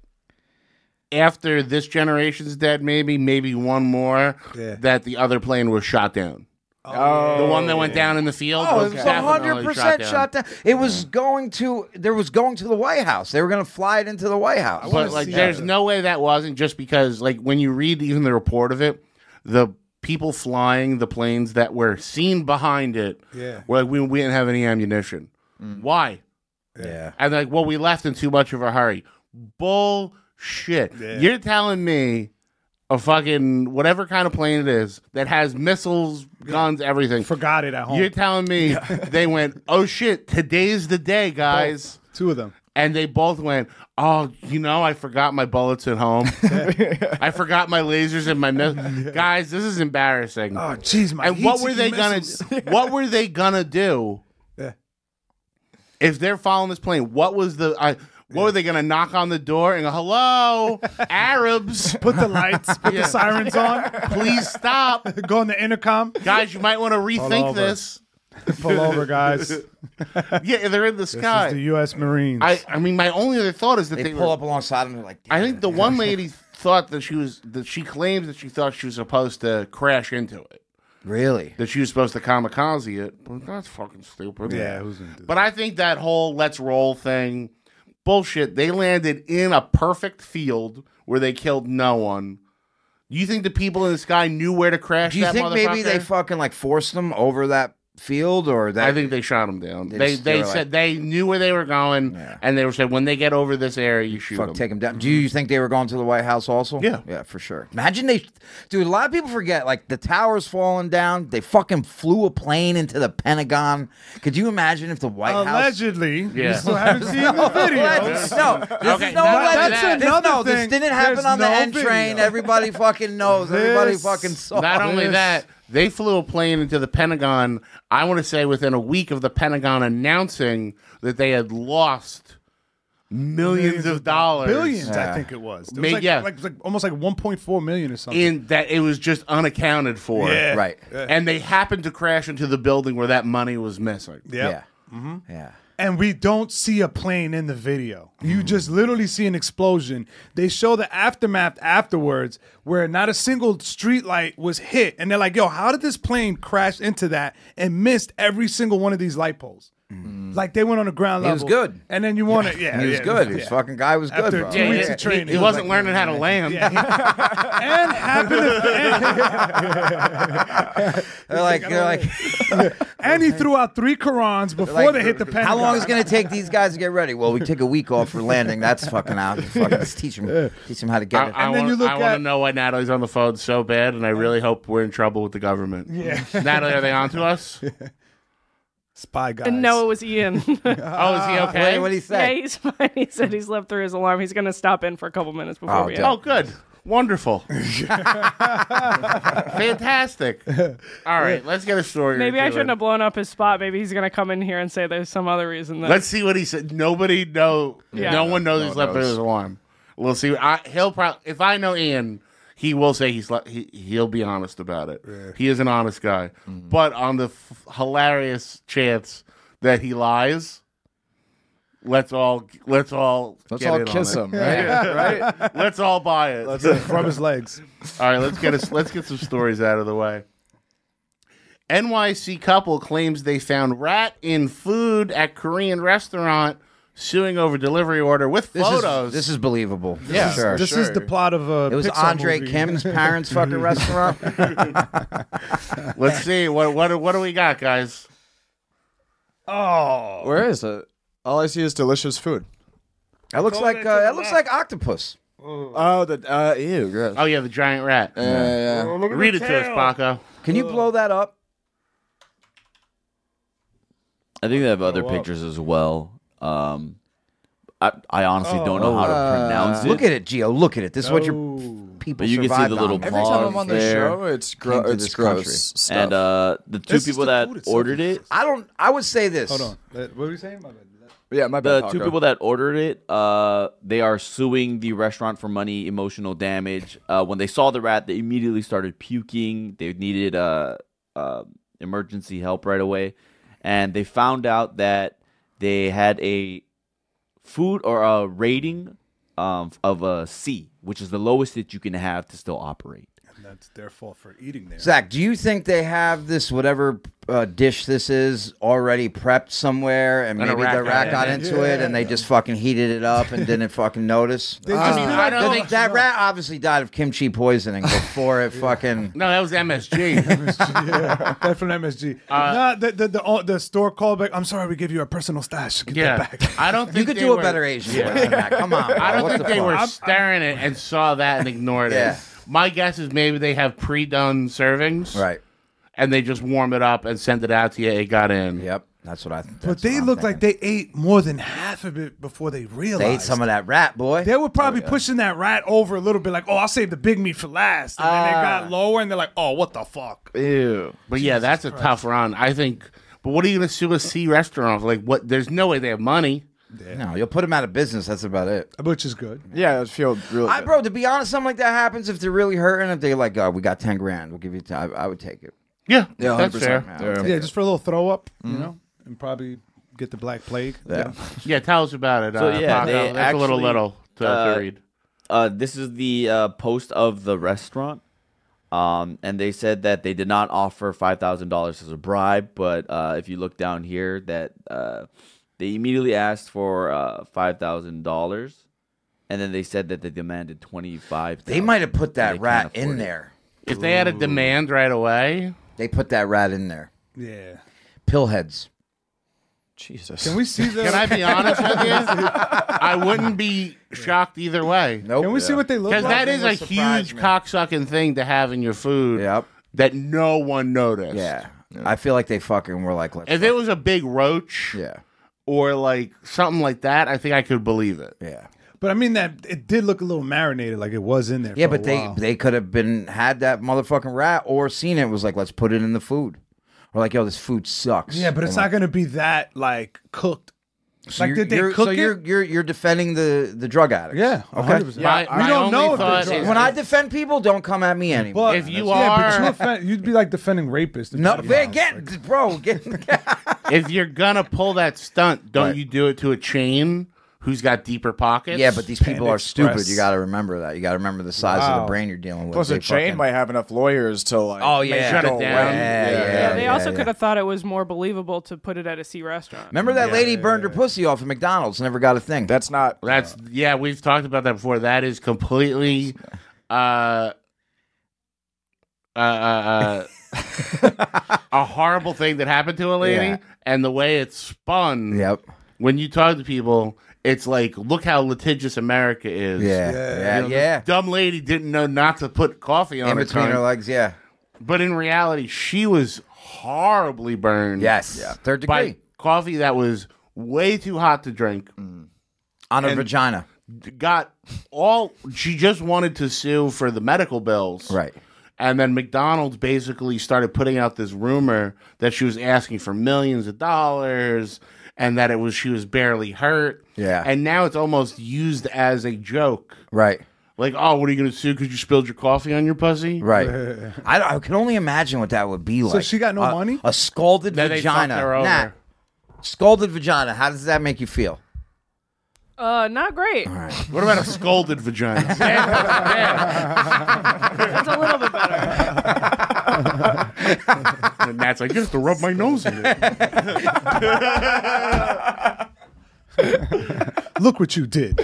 after this generation's dead, maybe one more, that the other plane was shot down. The one that went down in the field Oh, was it was definitely 100% shot down. It was going to. There was going to the White House. They were going to fly it into the White House. But like, there's no way that wasn't just because, like, when you read even the report of it, the people flying the planes that were seen behind it, were like, we didn't have any ammunition. Why? Yeah. And like, well, we left in too much of a hurry. Bullshit. You're telling me a fucking whatever kind of plane it is that has missiles, guns, everything. forgot it at home. You're telling me they went, oh shit, today's the day, guys. Two of them. And they both went, oh, I forgot my bullets at home. I forgot my lasers and my guys. This is embarrassing. Oh, jeez, my. And what were heat-seeking they missiles. What were they gonna do? Yeah. If they're following this plane, what was the? What were they gonna knock on the door and go, "Hello, Arabs, Put the lights, put the sirens on, please stop, go on the intercom, guys. You might want to rethink over. this." pull over, guys. Yeah, they're in the This sky. is the U.S. Marines. I mean, my only other thought is that They they pull were. up alongside them. They're like, I think the one lady thought that she claims that she thought she was supposed to crash into it. really? That she was supposed to kamikaze it. But that's fucking stupid. yeah, who's gonna do But I think that whole let's roll thing, bullshit. They landed in a perfect field where they killed no one. You think the people in the sky knew where to crash Do you that think maybe motherfucker? they fucking like forced them over that field or that? I think they shot them down. They They just- they were said like- they knew where they were going, Yeah. and they were said when they get over this area, you shoot Fuck, them. take them down. Do you think they were going to the White House also? Yeah. Yeah, for sure. Imagine dude, a lot of people forget, like, the tower's falling down. They fucking flew a plane into the Pentagon. Could you imagine if the White House... Allegedly, Yeah. you still haven't seen the videos. No, this Okay, is no now alleged. that's another This thing. didn't happen There's on the no N train. video. Everybody fucking knows. Everybody This- fucking saw. Not only Yes. that, they flew a plane into the Pentagon, I want to say within a week of the Pentagon announcing that they had lost millions of dollars. Billions, Yeah. I think it was. It was May- like, yeah. like almost like 1.4 million or something. In that it was just unaccounted for. Yeah. Right. And they happened to crash into the building where that money was missing. Yep. Yeah. Yeah. And we don't see a plane in the video. You just literally see an explosion. They show the aftermath afterwards where not a single street light was hit. And they're like, yo, how did this plane crash into that and missed every single one of these light poles? Like they went on the ground He level. was good. And then you want to, yeah. He was good. His fucking guy was good, After bro. 2 weeks of training. He wasn't learning how to land. And happened to, They're like, and he threw out 3 Qurans before they hit the Pentagon. how long is it going to take these guys to get ready? Well, we take a week off for landing. That's fucking out. Fucking just teach them how to get it. I And then want you look to at- know why Natalie's on the phone so bad, and I really hope we're in trouble with the government. Yeah. Natalie, are they on to us? Spy guys. And no, it was Ian. Oh, is he okay? What did he Yeah, say? he's fine. He said he slept through his alarm. He's going to stop in for a couple minutes before we dope. Oh, good. Wonderful. Fantastic. All right, let's get a story. Maybe or I two shouldn't in. have blown up his spot. Maybe he's going to come in here and say there's some other reason that. Let's see what he said. Nobody know. Yeah. No one knows he No slept through knows. his alarm. We'll see. He'll probably. If I know Ian, he will say he slept. He'll be honest about it. He is an honest guy. But on the hilarious chance that he lies, let's all Let's get all in kiss on him, right? it. Let's all buy it. Rub his legs. All right, let's get some stories out of the way. NYC couple claims they found rat in food at Korean restaurant, suing over delivery order with photos. This is believable. Yeah. Sure. This is the plot of a It was Pixar Andre movie. Kim's parents' fucking restaurant. Let's see what do we got, guys? Oh. Where is it? All I see is delicious food. That looks like octopus. Oh, ew, gross. Oh yeah, the giant rat. Yeah. Read it to us, Paco. Can you blow that up? I think they have other pictures as well. I honestly don't know how to pronounce it. Look at it, Gio. Look at it. This is what your people But you can see survived the little on. Every time I'm on the there. show, it's Came to it's this gross stuff. And the two This is people the that food itself. ordered it, I would say this. Hold on. What were you saying? My bad. yeah, my the bad. two Paco. people that ordered it, they are suing the restaurant for money, emotional damage. When they saw the rat, they immediately started puking. They needed emergency help right away, and they found out that they had a food or a rating of a C, which is the lowest that you can have to still operate. And that's their fault for eating there. Zach, do you think they have this whatever dish this is already prepped somewhere, and And a maybe rat the got rat in got it? into it, and they just fucking heated it up and didn't fucking notice? I don't think That rat obviously died of kimchi poisoning before it fucking. No, that was MSG. That's from MSG. The store called back. I'm sorry, we give you a personal stash. Get yeah, that back. I don't think You could they do a were- better Asian voice than that. Come on, bro. I don't What think the they fuck? were staring at it and saw that and ignored Yeah. it. My guess is maybe they have pre-done servings, Right. and they just warm it up and send it out to you. It got in. Yep. That's what I think. But they looked like they ate more than half of it before they realized. They ate some of that rat, boy. They were probably pushing that rat over a little bit, like, oh, I'll save the big meat for last. And then they got lower, and they're like, oh, what the fuck? Ew. But yeah, that's a tough run. I think. But what are you going to sue a C restaurant? Like, what? There's no way they have money. No, you'll put them out of business. That's about it. Which is good. Yeah, it feels really good. Bro, to be honest, something like that happens if they're really hurting. If they're like, oh, we got 10 grand, we'll give you. I would take it. Yeah, Yeah, that's 100%. fair. Yeah. Yeah, just for a little throw up, you know, and probably get the Black Plague. Yeah. Yeah, tell us about it. So, yeah, Paco. they That's a little actually, to read. This is the post of the restaurant, and they said that they did not offer $5,000 as a bribe, but if you look down here, that they immediately asked for $5,000, and then they said that they demanded $25,000. They might have put that They rat can't in afford it. there. If they had a demand right away, They put that rat in there. Yeah. Pillheads. Jesus. Can we see the? can I be honest with you? I wouldn't be shocked either way. Nope. Can we see what they look like? Because that is a would surprise huge me. cocksucking thing to have in your food Yep. that no one noticed. Yeah. I feel like they fucking were like, let's If it was a big roach yeah. or like something like that, I think I could believe it. Yeah. But I mean that it did look a little marinated, like it was in there. Yeah, for but a while. they could have had that motherfucking rat or seen it was like, let's put it in the food. Or like, yo, this food sucks. Yeah, but it's not going to be that like cooked. So Like, you're, did they you're- cook so it? you're defending the drug addicts. Yeah, Okay. 100%. My we don't only know if thought they're is- drunk. When I defend people, don't come at me anymore. But If you yeah, but are- you'd be like defending rapists. no, Pedophiles. bro, get If you're gonna pull that stunt, don't Right. you do it to a chain who's got deeper pockets. Yeah, but these people Panda are stupid. Express. You got to remember that. You got to remember the size of the brain you're dealing with. Plus, They a chain fucking- might have enough lawyers to like. Oh, make yeah. Shut go it down. away. Yeah, They also could have thought it was more believable to put it at a C restaurant. Remember that lady burned her pussy off at McDonald's, never got a thing. That's not. That's we've talked about that before. That is completely a horrible thing that happened to a lady, Yeah. and the way it's spun. Yep. When you talk to people, it's like, look how litigious America is. Yeah. You Yeah. know, Yeah. this dumb lady didn't know not to put coffee on In her between her tongue. legs, yeah. But in reality, she was horribly burned. Yes. Yeah. Third by degree. coffee that was way too hot to drink. On her And- vagina. She just wanted to sue for the medical bills. Right. And then McDonald's basically started putting out this rumor that she was asking for millions of dollars and that she was barely hurt. Yeah. And now it's almost used as a joke. Right. Like, oh, what are you going to sue because you spilled your coffee on your pussy? Right. I can only imagine what that would be like. So she got no money? A scalded Then they fucked vagina. her over. Nah. Scalded vagina. How does that make you feel? Not great. All right. What about a scalded vagina? That's a little bit better. And Matt's like, you have to rub my nose in it. Look what you did.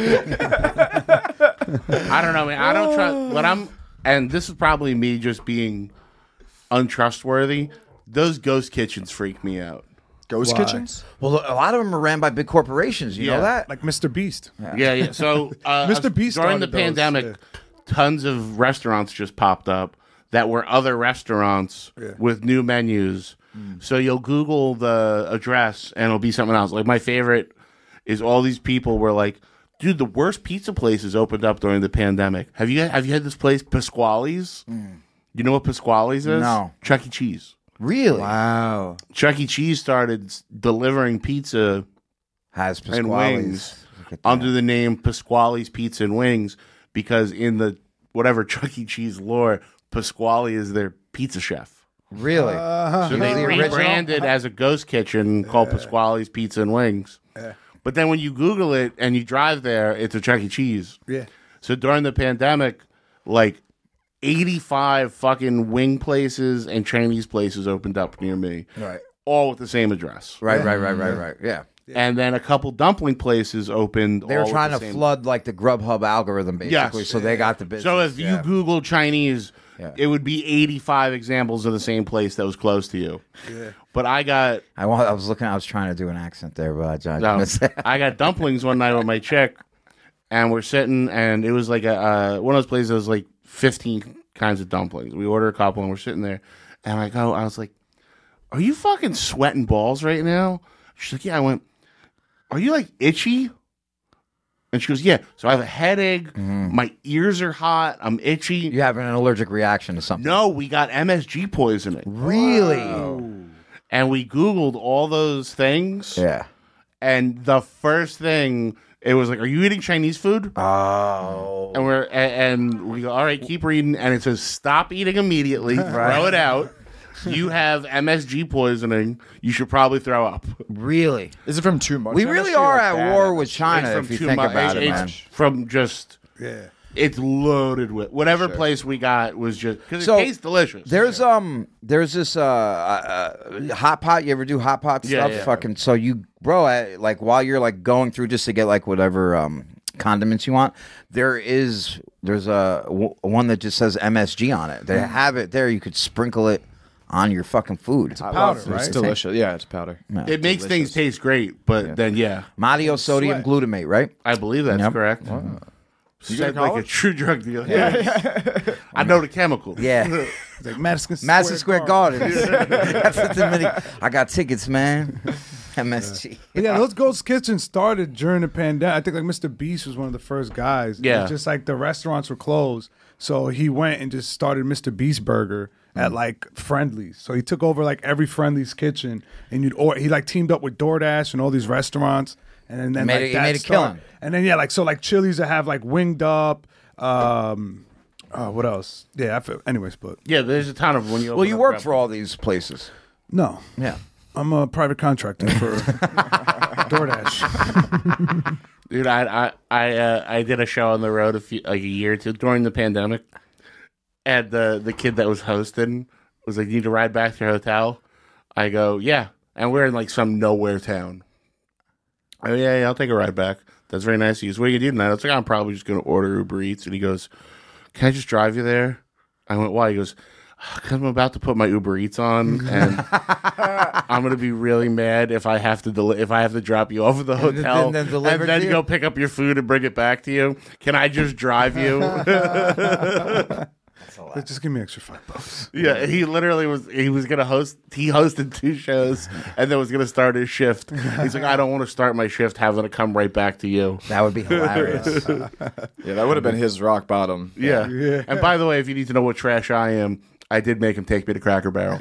I don't know, man. I don't trust what and this is probably me just being untrustworthy. Those ghost kitchens freak me out. Ghost kitchens? Well, a lot of them are ran by big corporations. You know that? Like Mr. Beast. Yeah. So, Mr. Beast during the started those, pandemic, yeah. tons of restaurants just popped up that were other restaurants with new menus. So you'll Google the address and it'll be something else. Like my favorite is all these people were like, dude, the worst pizza places opened up during the pandemic. Have you had this place, Pasquale's? You know what Pasquale's is? No. Chuck E. Cheese. Really? Wow. Chuck E. Cheese started delivering pizza Has and Pasquale's. wings under the name Pasquale's Pizza and Wings because in the whatever Chuck E. Cheese lore, Pasquale is their pizza chef. Really? So they The original? rebranded as a ghost kitchen called Pasquale's Pizza and Wings. But then when you Google it and you drive there, it's a Chuck E. Cheese. Yeah. So during the pandemic, like 85 fucking wing places and Chinese places opened up near me. Right. All with the same address. Right. Yeah. And then a couple dumpling places opened. They were all with trying the to same- flood like the Grubhub algorithm, basically, Yes. so they got the business. So if you Google Chinese, Yeah. it would be 85 examples of the same place that was close to you. Yeah. But I got I was trying to do an accent there, but I no, missed it. I got dumplings one night with my chick, and we're sitting, and it was like a one of those places that was like 15 kinds of dumplings. We order a couple, and we're sitting there, and I was like, "Are you fucking sweating balls right now?" She's like, "Yeah." I went, "Are you like itchy?" And she goes, "Yeah." So I have a headache. My ears are hot. I'm itchy. You having an allergic reaction to something? No, we got MSG poisoning. Really? And we Googled all those things. Yeah. And the first thing, it was like, "Are you eating Chinese food?" Oh. And we go, "All right, keep reading." And it says, "Stop eating immediately. Throw it out. You have MSG poisoning. You should probably throw up." Really? Is it from too much? We really MSG or are at bad war MSG? with China It's if you too think much. about it, It's man. from just, Yeah. it's loaded with whatever place we got was just because So, it tastes delicious. There's this hot pot. You ever do hot pot Yeah, stuff? yeah. Fucking so you, bro, like while you're like going through just to get like whatever condiments you want, there's one that just says MSG on it. They have it there. You could sprinkle it on your fucking food. It's powder, It's right? delicious. Yeah, it's powder. it makes things taste great, but then Madio sodium glutamate, right? I believe that's Yep. correct. You go to Said like a college? true drug dealer. I know the chemical. Yeah. It's like Madison Square Garden. That's the Dominican. I got tickets, man. MSG. But yeah, those ghost kitchens started during the pandemic. I think like Mr. Beast was one of the first guys. Yeah. It was just like the restaurants were closed. So he went and just started Mr. Beast Burger at like Friendly's. So he took over like every Friendly's kitchen and he like teamed up with DoorDash and all these restaurants. And then He made a killing. And then yeah, like so like Chili's that have like Winged Up. What else? Yeah, anyways, but Yeah, there's a ton of when you. Well, open you up work rep- for all these places. no. Yeah. I'm a private contractor for DoorDash. Dude, I did a show on the road a year or two during the pandemic, and the kid that was hosting was like, "You need to ride back to your hotel?" I go, "Yeah," and we're in like some nowhere town. Oh yeah, I'll take a ride back. That's very nice. He goes, "What are you doing tonight?" I was like, "I'm probably just going to order Uber Eats," and he goes, "Can I just drive you there?" I went, "Why?" He goes, "Because I'm about to put my Uber Eats on, and I'm gonna be really mad if I have to drop you off at the hotel then deliver and then to you? go pick up your food and bring it back to you. Can I just drive you?" Just give me extra $5. Yeah, he literally was. He was gonna host. He hosted 2 shows and then was gonna start his shift. He's like, "I don't want to start my shift having to come right back to you." That would be hilarious. Yeah, that would have been his rock bottom. Yeah. And by the way, if you need to know what trash I am, I did make him take me to Cracker Barrel.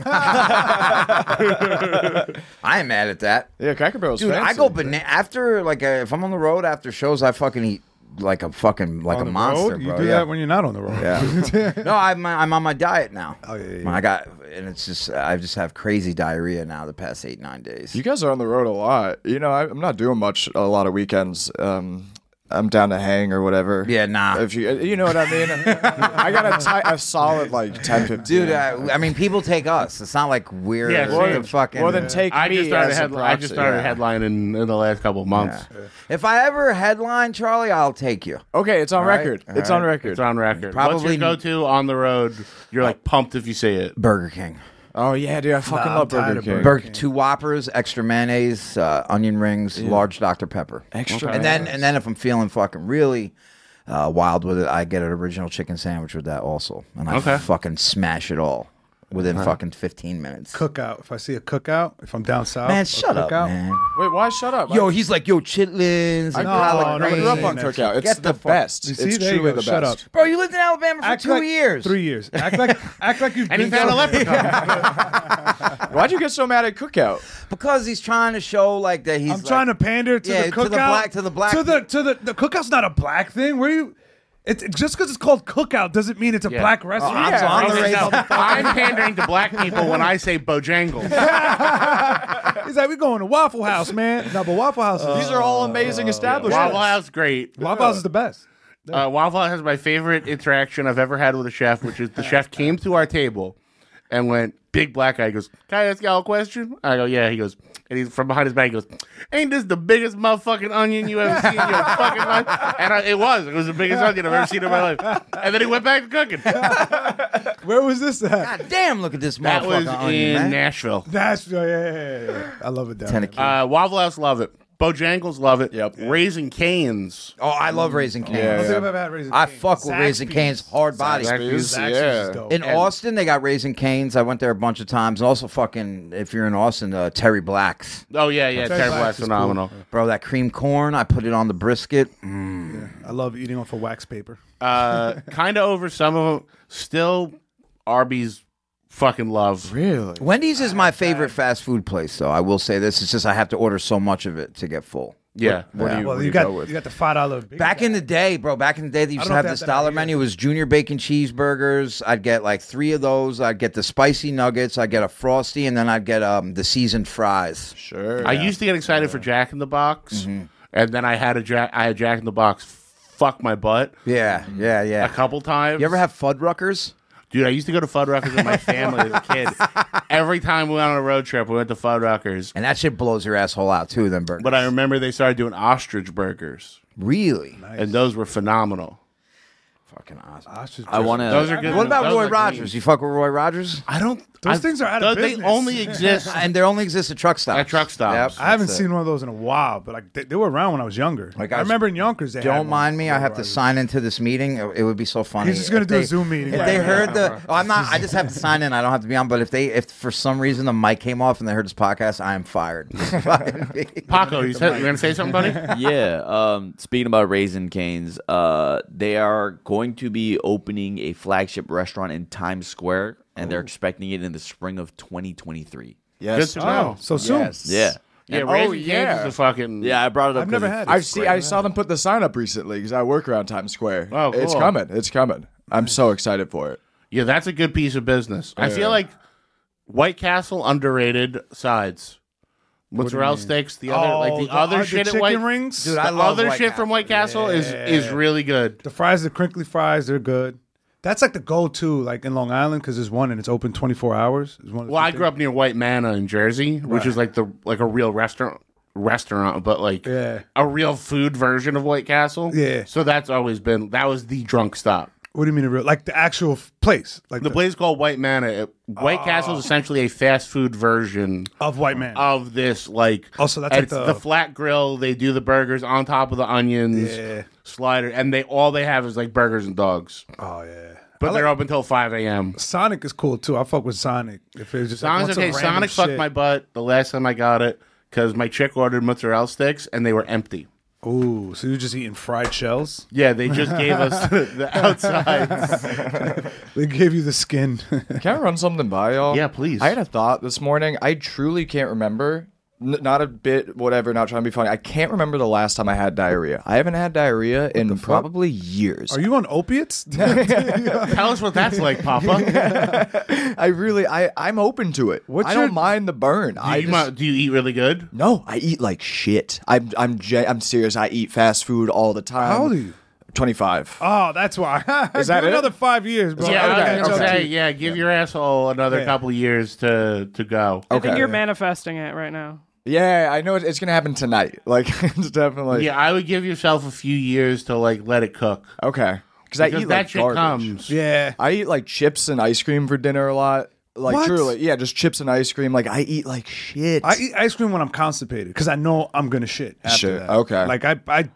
I ain't mad at that. Yeah, Cracker Barrel's Dude, fancy. I go after if I'm on the road after shows, I fucking eat like a monster, road? You bro. do Yeah. that when you're not on the road. Yeah. No, I'm on my diet now. Oh, yeah. And it's just I just have crazy diarrhea now the past 8-9 days. You guys are on the road a lot. You know, I'm not doing much a lot of weekends. I'm down to hang or whatever. Yeah, nah. If you know what I mean. I got a solid like 10, 15. Dude, I mean, people take us. It's not like we're Yeah, the same. fucking. Well, then take I me just started, as a I just proxy. started Yeah. headlining in the last couple of months. Yeah. If I ever headline, Charlie, I'll take you. Okay, it's on All right, record. all It's right. on record. It's on record. Probably- What's your go-to on the road? You're like pumped if you say it. Burger King. Oh yeah, dude, I fucking I'm love tired Burger of King. Burger Burger 2 Whoppers, extra mayonnaise, onion rings, large Dr. Pepper. Extra And then if I'm feeling fucking really wild with it, I get an original chicken sandwich with that also. And I fucking smash it all within fucking 15 minutes. Cookout. If I see a cookout, if I'm down south. Man, a shut up, cookout, man. Wait, why shut up? Yo, he's like, yo, chitlins and collard no, I no, grew up no, on no, Cookout. It's Get the the fuck- best. You see, It's there you truly go. the Shut best. up. Bro, you lived in Alabama for 2 years. 3 years. Act like you've And he been found a somewhere. leprechaun. Why'd you get so mad at Cookout? Because he's trying to show like that he's I'm trying to pander to the cookout. to the black. The cookout's not a black thing. Where you? It's just because it's called cookout doesn't mean it's a Yeah. black restaurant. I'm so I'm the race- I'm pandering to black people when I say Bojangles. He's like, we going to Waffle House, man. No, but Waffle House. These are all amazing establishments. Waffle House, great. Waffle House is the best. Waffle House has my favorite interaction I've ever had with a chef, which is the chef came to our table and went, big black guy goes, "Can I ask y'all a question?" I go, "Yeah." He goes, and he's from behind his back, he goes, "Ain't this the biggest motherfucking onion you ever seen in your fucking life?" And it was the biggest onion I've ever seen in my life. And then he went back to cooking. Where was this at? God damn, look at this That motherfucker was onion, in man. Nashville. Nashville. Yeah. I love it down there. Tennessee. Waffle House, love it. Bojangles, love it. Yep. Raising Cane's. Oh, I love Raising Cane's. I don't think Yeah. I've ever had Raisin I Cane's. fuck with Raising Cane's hard body. Zaxby's. Zaxby's Yeah. is dope. In Austin, they got Raising Cane's. I went there a bunch of times. And also, fucking, if you're in Austin, Terry Black's. Oh, yeah. Terry Terry Black's Black's is phenomenal. Bro, that cream corn, I put it on the brisket. I love eating off of wax paper. Kind of over some of them. Still, Arby's fucking love. Really? Wendy's is my favorite fast food place, though. I will say this. It's just I have to order so much of it to get full. Yeah. What do you, Well, what do you go got with? the $5 Big Back Mac. in the day, bro, they used I to don't have know if this that dollar idea. menu. It was junior bacon cheeseburgers. I'd get like 3 of those. I'd get the spicy nuggets. I'd get a Frosty, and then I'd get the seasoned fries. Sure. I used to get excited for Jack in the Box, and then I had Jack in the Box fuck my butt Yeah. a couple times. You ever have Fuddruckers? Dude, I used to go to Fuddruckers with my family as a kid. Every time we went on a road trip, we went to Fuddruckers. And that shit blows your asshole out, too, them burgers. But I remember they started doing ostrich burgers, Really? and those were phenomenal. Fucking awesome. I want Those to. are good. What about Those Roy are Rogers? clean. You fuck with Roy Rogers? I don't. Those things are out of They business. only exist. And there only exists at truck stops. At truck stops. I haven't That's it. seen one of those in a while, but like they were around when I was younger. Like, I remember in Yonkers they had Don't one. mind me. I have to sign into this meeting. It would be so funny. He's just gonna if do a they- Zoom meeting. If they heard I'm not. I just have to sign in. I don't have to be on. But if for some reason the mic came off and they heard this podcast, I am fired. Paco, you're gonna say something, buddy? Yeah. Speaking about Raising Cane's, they are going to be opening a flagship restaurant in Times Square, and they're expecting it in the spring of 2023. Yes. Good to know. Oh, so soon. Yes. Yeah. Yeah, And- Raising oh, Cane's yeah. is a fucking. Yeah, I brought it up. I've never 'cause had it. I saw them put the sign up recently because I work around Times Square. Oh, cool. It's coming. It's coming. I'm so excited for it. Yeah, that's a good piece of business. I Yeah. feel like White Castle underrated sides. Mozzarella sticks, the other shit at chicken White rings. Dude, the I love other White shit from White Castle is really good. The fries, the crinkly fries, they're good. That's like the go-to, like in Long Island, because there's one and it's open 24 hours. Well, I grew up near White Manor in Jersey, which is like a real restaurant, but like a real food version of White Castle. Yeah. So that was the drunk stop. What do you mean a real? Like the actual place? Like The place called White Manor. White Castle is essentially a fast food version of White Man. of this. Like, Also, that's like it's the flat grill. They do the burgers on top of the onions, slider, and all they have is like burgers and dogs. Oh yeah. But they're open until 5 a.m. Sonic is cool too. I fuck with Sonic. If it was just Sonic's okay. Sonic fucked my butt the last time I got it because my chick ordered mozzarella sticks and they were empty. Ooh, so you're just eating fried shells? Yeah, they just gave us the outsides. They gave you the skin. Can I run something by y'all? Yeah, please. I had a thought this morning. I truly can't remember. Not a bit, whatever, not trying to be funny. I can't remember the last time I had diarrhea. I haven't had diarrhea in probably years. Are you on opiates? Tell us what that's like, Papa. I'm open to it. I don't mind the burn. Do you eat really good? No, I eat like shit. I'm serious. I eat fast food all the time. How old are you? 25. Oh, that's why. Is that Give it? another 5 years, bro. Yeah, I was gonna Okay. say, give your asshole another couple years to go. I think you're manifesting it right now. Yeah, I know it's gonna happen tonight. Like, it's definitely. Yeah, I would give yourself a few years to like let it cook. Okay. Because I eat that like shit garbage. comes. Yeah. I eat like chips and ice cream for dinner a lot. Like, What? truly. Yeah, just chips and ice cream. Like, I eat like shit. I eat ice cream when I'm constipated because I know I'm gonna shit after Shit, that. okay. Like I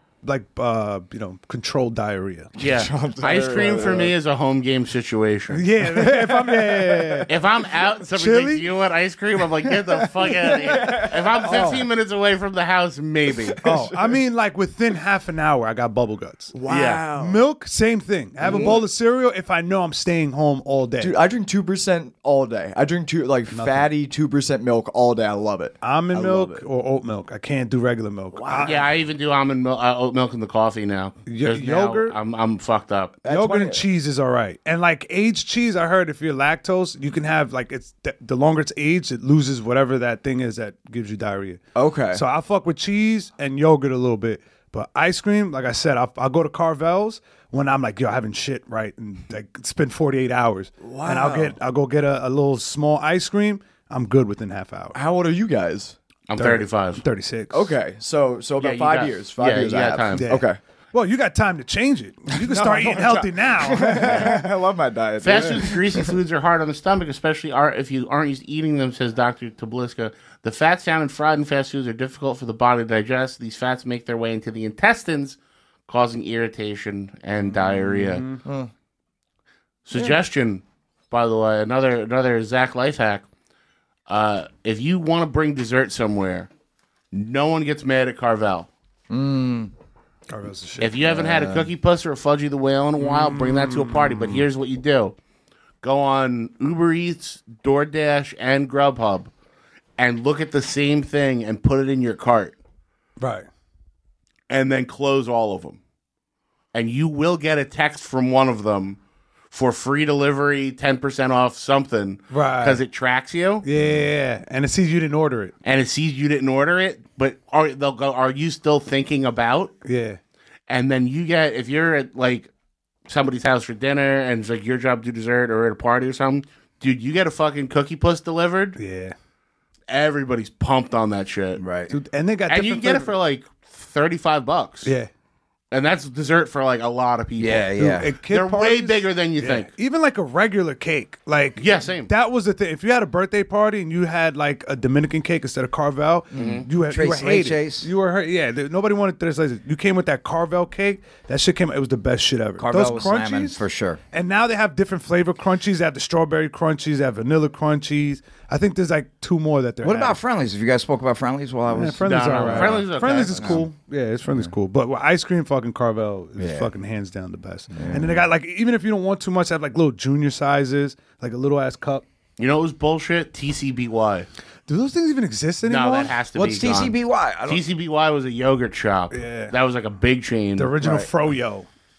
controlled diarrhea. Yeah, ice cream for me is a home game situation. Yeah, if I'm If I'm out, somebody's Chili? like, "You want ice cream?" I'm like, "Get the fuck out of here!" If I'm 15 minutes away from the house, maybe. Oh, I mean, like within half an hour, I got bubble guts. Wow. Milk, same thing. Have a bowl of cereal if I know I'm staying home all day. Dude, I drink 2% all day. I drink fatty 2% milk all day. I love it. Almond I milk love it. or oat milk. I can't do regular milk. Wow. Yeah, I even do almond milk, oat milk in the coffee now. 'Cause now Yogurt? I'm fucked up. Yogurt and cheese is all right. And like aged cheese, I heard if you're lactose, you can have like the longer it's aged, it loses whatever that thing is that gives you diarrhea. Okay. So I fuck with cheese and yogurt a little bit. But ice cream, like I said, I'll go to Carvel's when I'm like, yo, I haven't shit right, and like spend 48 hours. Wow. And I'll go get a little small ice cream. I'm good within half hour. How old are you guys? I'm 35. 36. Okay, so about you 5 got- years. 5 years you I got have. time. Yeah. Okay. Well, you got time to change it. You can start eating healthy now. I love my diet. Fast food and greasy foods are hard on the stomach, especially if you aren't used to eating them, says Dr. Tabliska. The fats found in fried and fast foods are difficult for the body to digest. These fats make their way into the intestines, causing irritation and diarrhea. Suggestion, by the way, another Zach life hack. If you want to bring dessert somewhere, no one gets mad at Carvel. Carvel's the shit. If you haven't had a Cookie Puss or a Fudgy the Whale in a while, bring that to a party. But here's what you do. Go on Uber Eats, DoorDash, and Grubhub and look at the same thing and put it in your cart. Right. And then close all of them. And you will get a text from one of them for free delivery, 10% off something. Right. Because it tracks you. Yeah. And it sees you didn't order it. And it sees you didn't order it. But they'll go, are you still thinking about? Yeah. And then you get, if you're at like somebody's house for dinner and it's like your job to do dessert or at a party or something, dude, you get a fucking Cookie Puss delivered. Yeah. Everybody's pumped on that shit. Right. Dude, and they got And you can get it for like $35. Yeah. And that's dessert for like a lot of people. Yeah, yeah. At kid They're way parties, bigger than you think. Even like a regular cake. Like Yeah, same. That was the thing. If you had a birthday party and you had like a Dominican cake instead of Carvel, you were Tres hated. leches. You were nobody wanted Tres leches. You came with that Carvel cake. That shit came. It was the best shit ever. Carvel Those was slamming crunchies for sure. And now they have different flavor crunchies. They have the strawberry crunchies. They have vanilla crunchies. I think there's like 2 more that they're. What about adding. Friendlies? Have you guys spoke about Friendlies while I was? Yeah, Friendlies No, are no, alright. Friendlies okay. Friendlies is cool. Yeah, it's Friendlies cool. But with ice cream, fucking Carvel is fucking hands down the best. And then they got like, even if you don't want too much, they have like little junior sizes, like a little ass cup. You know what was bullshit? TCBY. Do those things even exist anymore? No, that has to What's be gone. TCBY? I don't. TCBY was a yogurt shop. Yeah. That was like a big chain. The original Right. Froyo.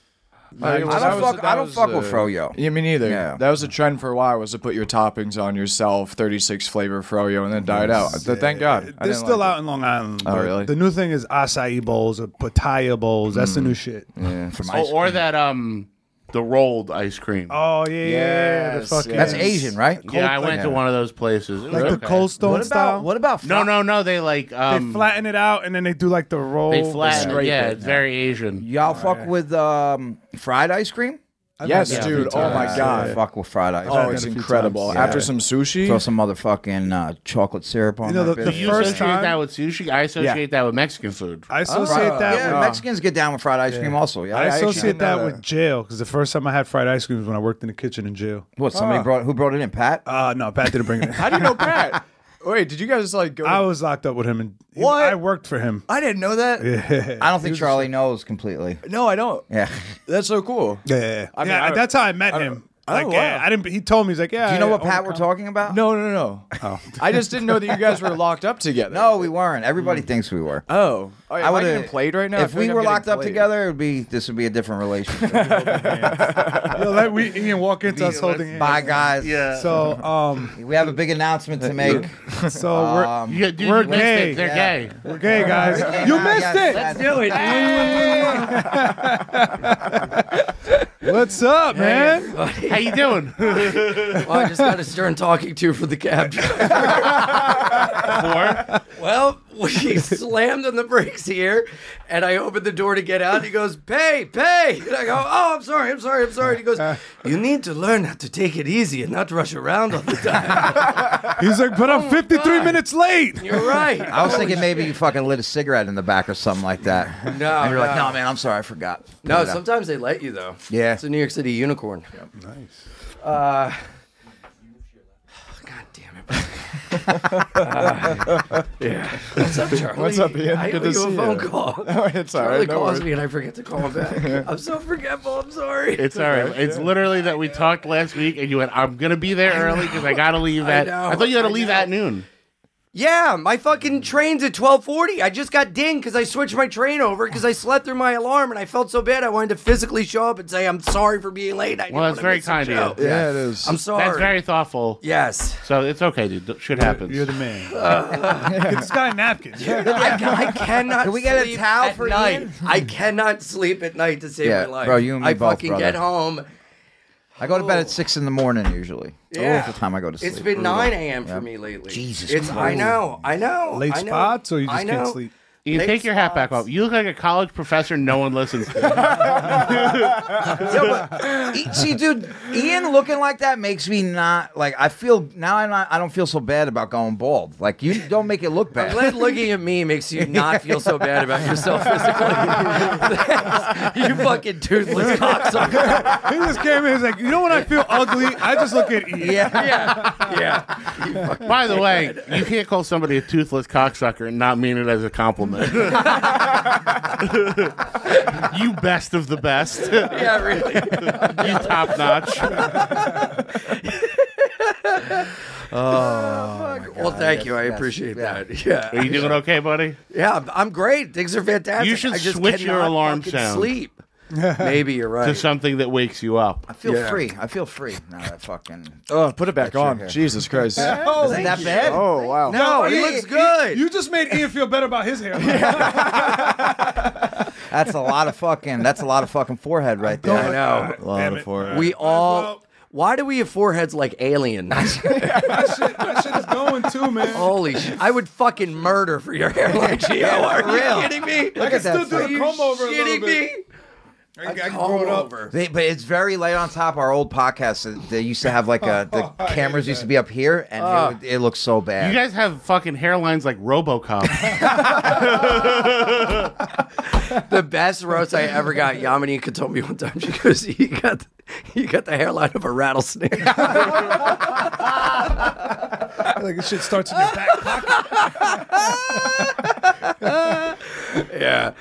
I I don't fuck with froyo. Yeah, me neither. Yeah. That was a trend for a while, was to put your toppings on yourself, 36 flavor froyo, and then dye it out. Thank God. I They're didn't still like out in Long Island. Oh, but really? The new thing is acai bowls or pitaya bowls. That's the new shit. Yeah, from Or that the rolled ice cream. Oh yeah, Yes, the fucking, That's Asian, right? Yeah, I went to one of those places. It was like the okay. Cold Stone style. What about No. They like They flatten it out and then they do like the roll. They flatten it. scrape Yeah, it. it's very Asian. y'all fuck with fried ice cream? Yes, Yeah, dude. Oh my I God. fuck with fried ice Oh, cream. it's a few incredible. times. After Yeah. some sushi. Throw some motherfucking chocolate syrup on You know, that the bitch. Do you first associate time- that with sushi? I associate that with Mexican food. I associate that Yeah, with Mexicans get down with fried ice cream also. Yeah, I actually associate didn't know that that. with jail because the first time I had fried ice cream was when I worked in the kitchen in jail. What? Somebody who brought it in? Pat? No, Pat didn't bring it. How do you know Pat? Wait, did you guys like go? I was locked up with him, and What? I worked for him. I didn't know that. Yeah, I don't think Charlie knows completely. No, I don't. Yeah. That's so cool. yeah. I mean, Yeah, I- that's how I met I- him. Oh, Like, wow. yeah, I didn't. He told me, he's like, yeah. Do you know what I Pat own we're a talking about? No. Oh. I just didn't know that you guys were locked up together. No, we weren't. Everybody thinks we were. Oh. Oh, yeah, am I would've- getting played right now? I If feel we like I'm were getting locked up played. together, this would be a different relationship. Yo, let Ian walk into us holding hands. Bye, guys. Yeah. So, We have a big announcement to make. so Yeah, dude, We're you missed gay. it. They're Yeah. gay. we're gay, guys. You missed it. Let's Do it. What's up, man? How you doing? Well, I just got a stern talking to for the cab driver. Well, he slammed on the brakes here, and I opened the door to get out. And he goes, "Pay, pay!" And I go, "Oh, I'm sorry. And he goes, "You need to learn how to take it easy and not rush around all the time." He's like, but I'm 53 minutes late. You're right. I was thinking maybe you fucking lit a cigarette in the back or something like that. No, And you're like, no. no, man, I'm sorry, I forgot. No, Put it up. sometimes they let you though. Yeah. It's a New York City unicorn. Nice. God damn it. Yeah. What's up, Charlie? What's up, Ian? I Good owe to you a see phone you. call. Oh, it's all Charlie right. No calls worries. me and I forget to call him back. I'm so forgetful. I'm sorry. It's all right. It's literally that we talked last week, and you went, "I'm gonna be there early because I gotta leave at." I thought you had to leave at noon. Yeah, my fucking train's at 12:40. I just got dinged because I switched my train over because I slept through my alarm and I felt so bad. I wanted to physically show up and say I'm sorry for being late. I didn't Well, that's wanna very miss the kind show. of you. Yeah, it is. I'm sorry. That's very thoughtful. Yes. So it's okay, dude. Shit happens. You're the man. Get this guy napkins. I cannot. Can we get a sleep towel at for night. Ian? I cannot sleep at night to save Yeah, my life. bro, you and me I both, fucking brother. get home. I go to bed at 6 in the morning usually. Yeah. That's the time I go to sleep. It's been Brutal. 9 a.m. for Yep. me lately. Jesus It's. I Christ. know. Late I know. spots, or you I just can't know. sleep? You can Late take your hat back spots. off. You look like a college professor no one listens to. See, dude, Ian looking like that makes me not like. I feel now. I don't feel so bad about going bald. Like you don't make it look I'm bad. glad looking at me makes you not feel so bad about yourself physically. You fucking toothless cocksucker. He just came in. He's like, you know when I feel ugly, I just look at Ian. Yeah. You fucking By the way, you can't call somebody a toothless cocksucker and not mean it as a compliment. You best of the best. yeah, really. You top notch. Well, thank you. I appreciate that. Yeah. Are you doing okay, buddy? Yeah, I'm great. Things are fantastic. You should I just switch your cannot alarm fucking sound. Sleep. Maybe you're right. To something that wakes you up. I feel Yeah. free. I feel free now. That fucking. Oh, put it back your on. hair. Jesus Christ. Isn't that bad? Oh, wow. no, it looks good. You just made Ian feel better about his hair. That's a lot of fucking. That's a lot of fucking forehead right there. I know. A lot of forehead. We all. well- Why do we have foreheads like aliens? that shit is going too, man. Holy shit! I would fucking murder for your hairline, Gio. Are you kidding me? I can still that do thing. the comb over a little Shitting bit. me? I can grow it up. But it's very light on top. Our old podcast, they used to have like the cameras used to be up here, and it looks so bad. You guys have fucking hairlines like RoboCop. The best roast I ever got. Yamanika told me one time. She goes, "You got the hairline of a rattlesnake." Like this shit starts in your back pocket. Yeah.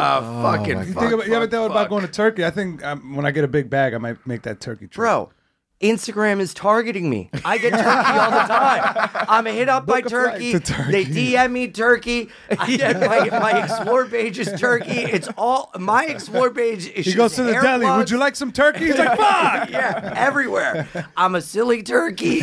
Fucking. You ever thought about going to Turkey? I think when I get a big bag, I might make that turkey trip. Bro, Instagram is targeting me. I get turkey all the time. I'm hit up by turkey. They DM me turkey. I get my explore page is turkey. It's all my explore page is He goes to the hair deli. plugs. Would you like some turkey? He's like, fuck! Yeah, everywhere. I'm a silly turkey.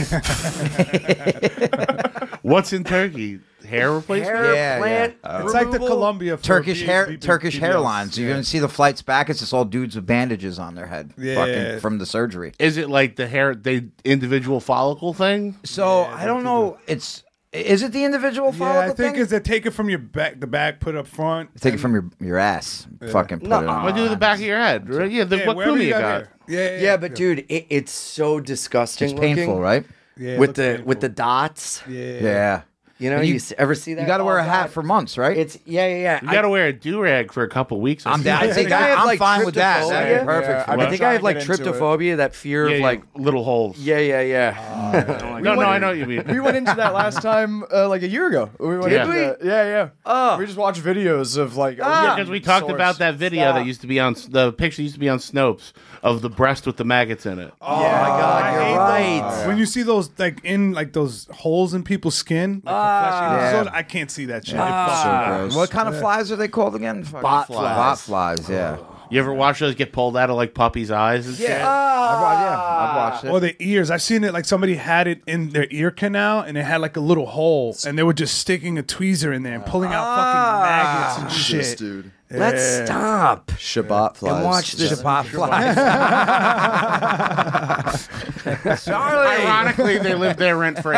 What's in turkey? Hair replacement? Hair Yeah, plant. It's like the removal. Columbia for Turkish BBLs. hairlines. You see the flights back. It's just all dudes with bandages on their head, Yeah. fucking from the surgery. Is it like the individual follicle thing? So I don't know. Is it the individual follicle Yeah, I think thing? is they take it from your back, the back, put up front. Take it from your ass. Fucking put it on. What do with the back of your head? Right? Yeah, what wherever Kumi you got got? hair. Yeah, Yeah, but dude, it's so disgusting. It's painful, looking. right? Yeah, With it the looks with the dots. painful. Yeah. You know, And you ever see that? You got to wear Oh, a hat God. for months, right? It's yeah. You got to wear a do-rag for a couple weeks. I'm down. I think I have I'm like fine with that. tryptophobia. That'd be perfect Yeah, for I've me. I been think trying I have to like get into it. tryptophobia, that fear Yeah, of like little holes. yeah. No, I know what you mean. We went into that last time, like a year ago. We went Did into we? that. Yeah. Oh. We just watched videos of like. Because we talked source. about that video that used to be on the picture used to be on Snopes of the breast with the maggots in it. Oh my God, you're right. When you see those those holes in people's skin, like the fleshy episode, I can't see that shit. It fucks me up. What kind of flies are they called again? Fucking Bot flies. Bot flies, yeah. You ever watch those get pulled out of like puppies' eyes and shit? I've watched it. Or the ears. I've seen it like somebody had it in their ear canal and it had like a little hole and they were just sticking a tweezer in there and pulling out fucking maggots and Jesus, shit. dude. Let's stop Shabbat flies. and watch this. Bot flies. Charlie. Ironically, they live there rent free.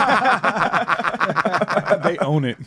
They own it.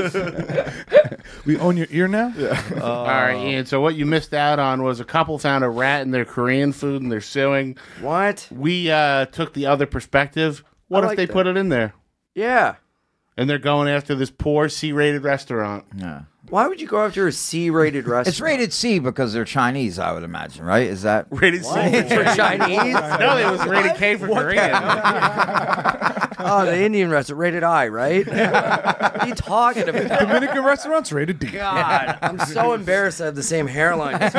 We own your ear now? Yeah. All right, Ian. So what you missed out on was a couple found a rat in their Korean food and they're suing. What? We took the other perspective. What I if like they that. put it in there? Yeah. And they're going after this poor C-rated restaurant. Yeah. Why would you go after a C-rated restaurant? It's rated C because they're Chinese, I would imagine, right? Is that Rated C for Chinese. No, it was rated K for Korean. Oh, the Indian restaurant rated I, right? What are you talking about? Dominican restaurants rated D. God, I'm so embarrassed to have the same hairline as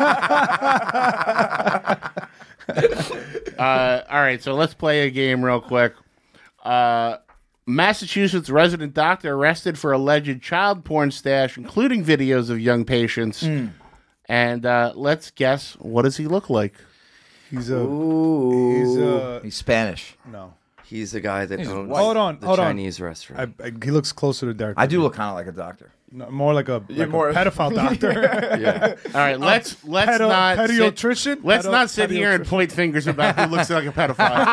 you. All right, so let's play a game real quick. Massachusetts resident doctor arrested for alleged child porn stash, including videos of young patients. And let's guess, what does he look like? He's he's Spanish? no. He's the guy that owns Hold on, the hold on. Chinese restaurant. He looks closer to Derek. I do look kind of like a doctor. No, more like a more- a pedophile doctor. Yeah. All right, let's not pediatrician. let's not sit here and point fingers about who looks like a pedophile.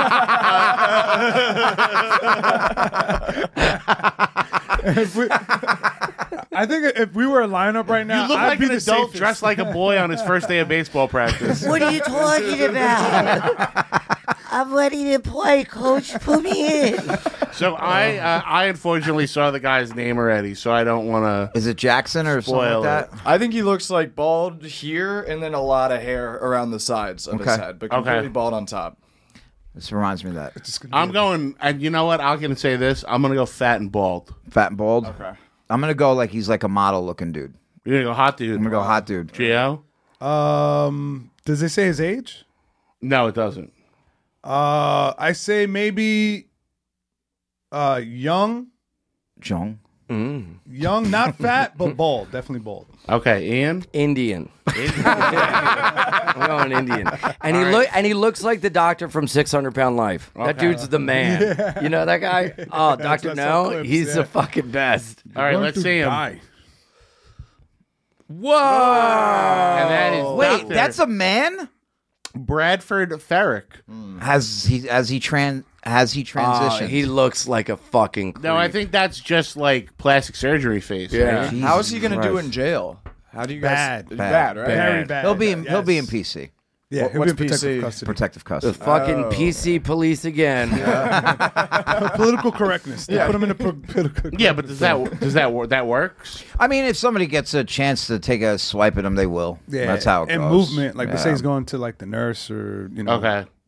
I think if we were a lineup right now, You look I'd like be an the adult safest. dressed like a boy on his first day of baseball practice. What are you talking about? I'm ready to play, coach. Put me in. So I unfortunately saw the guy's name already, so I don't want to. Is it Jackson or something Spoil like that? I think he looks like bald here and then a lot of hair around the sides of his Okay. head, but completely Okay. bald on top. This reminds me of that. I'm going, and you know what? I'm going to say this. I'm going to go fat and bald. Fat and bald. Okay. I'm gonna go like he's like a model looking dude. You're going to go hot dude. I'm gonna go hot dude. Gio? Does it say his age? No, it doesn't. I say maybe young, Jung. young, not fat, but bald. Definitely bald. Okay, Ian? Indian. I'm going Indian. And he looks like the doctor from 600 Pound Life. That dude's the man. You know that guy? Oh, Dr. that's No? some clips, He's yeah. the fucking best. All right, Going let's to see him. die. Whoa! And that is Wait, Dr. that's a man? Bradford Ferrick. Has he transitioned? He looks like a fucking creep. No, I think that's just like plastic surgery face. Yeah. Right? How is he going to do Christ. in jail? How do you guys... Bad. Bad, right? Very bad. He'll be in Yes. PC. Yeah, he'll What's be in protective PC? custody. Protective custody. The fucking PC police again. Political correctness. They put him in a political. Yeah, but does that works? I mean, if somebody gets a chance to take a swipe at him, they will. Yeah, That's how it and goes. movement. Like, let's say he's going to like the nurse or Okay.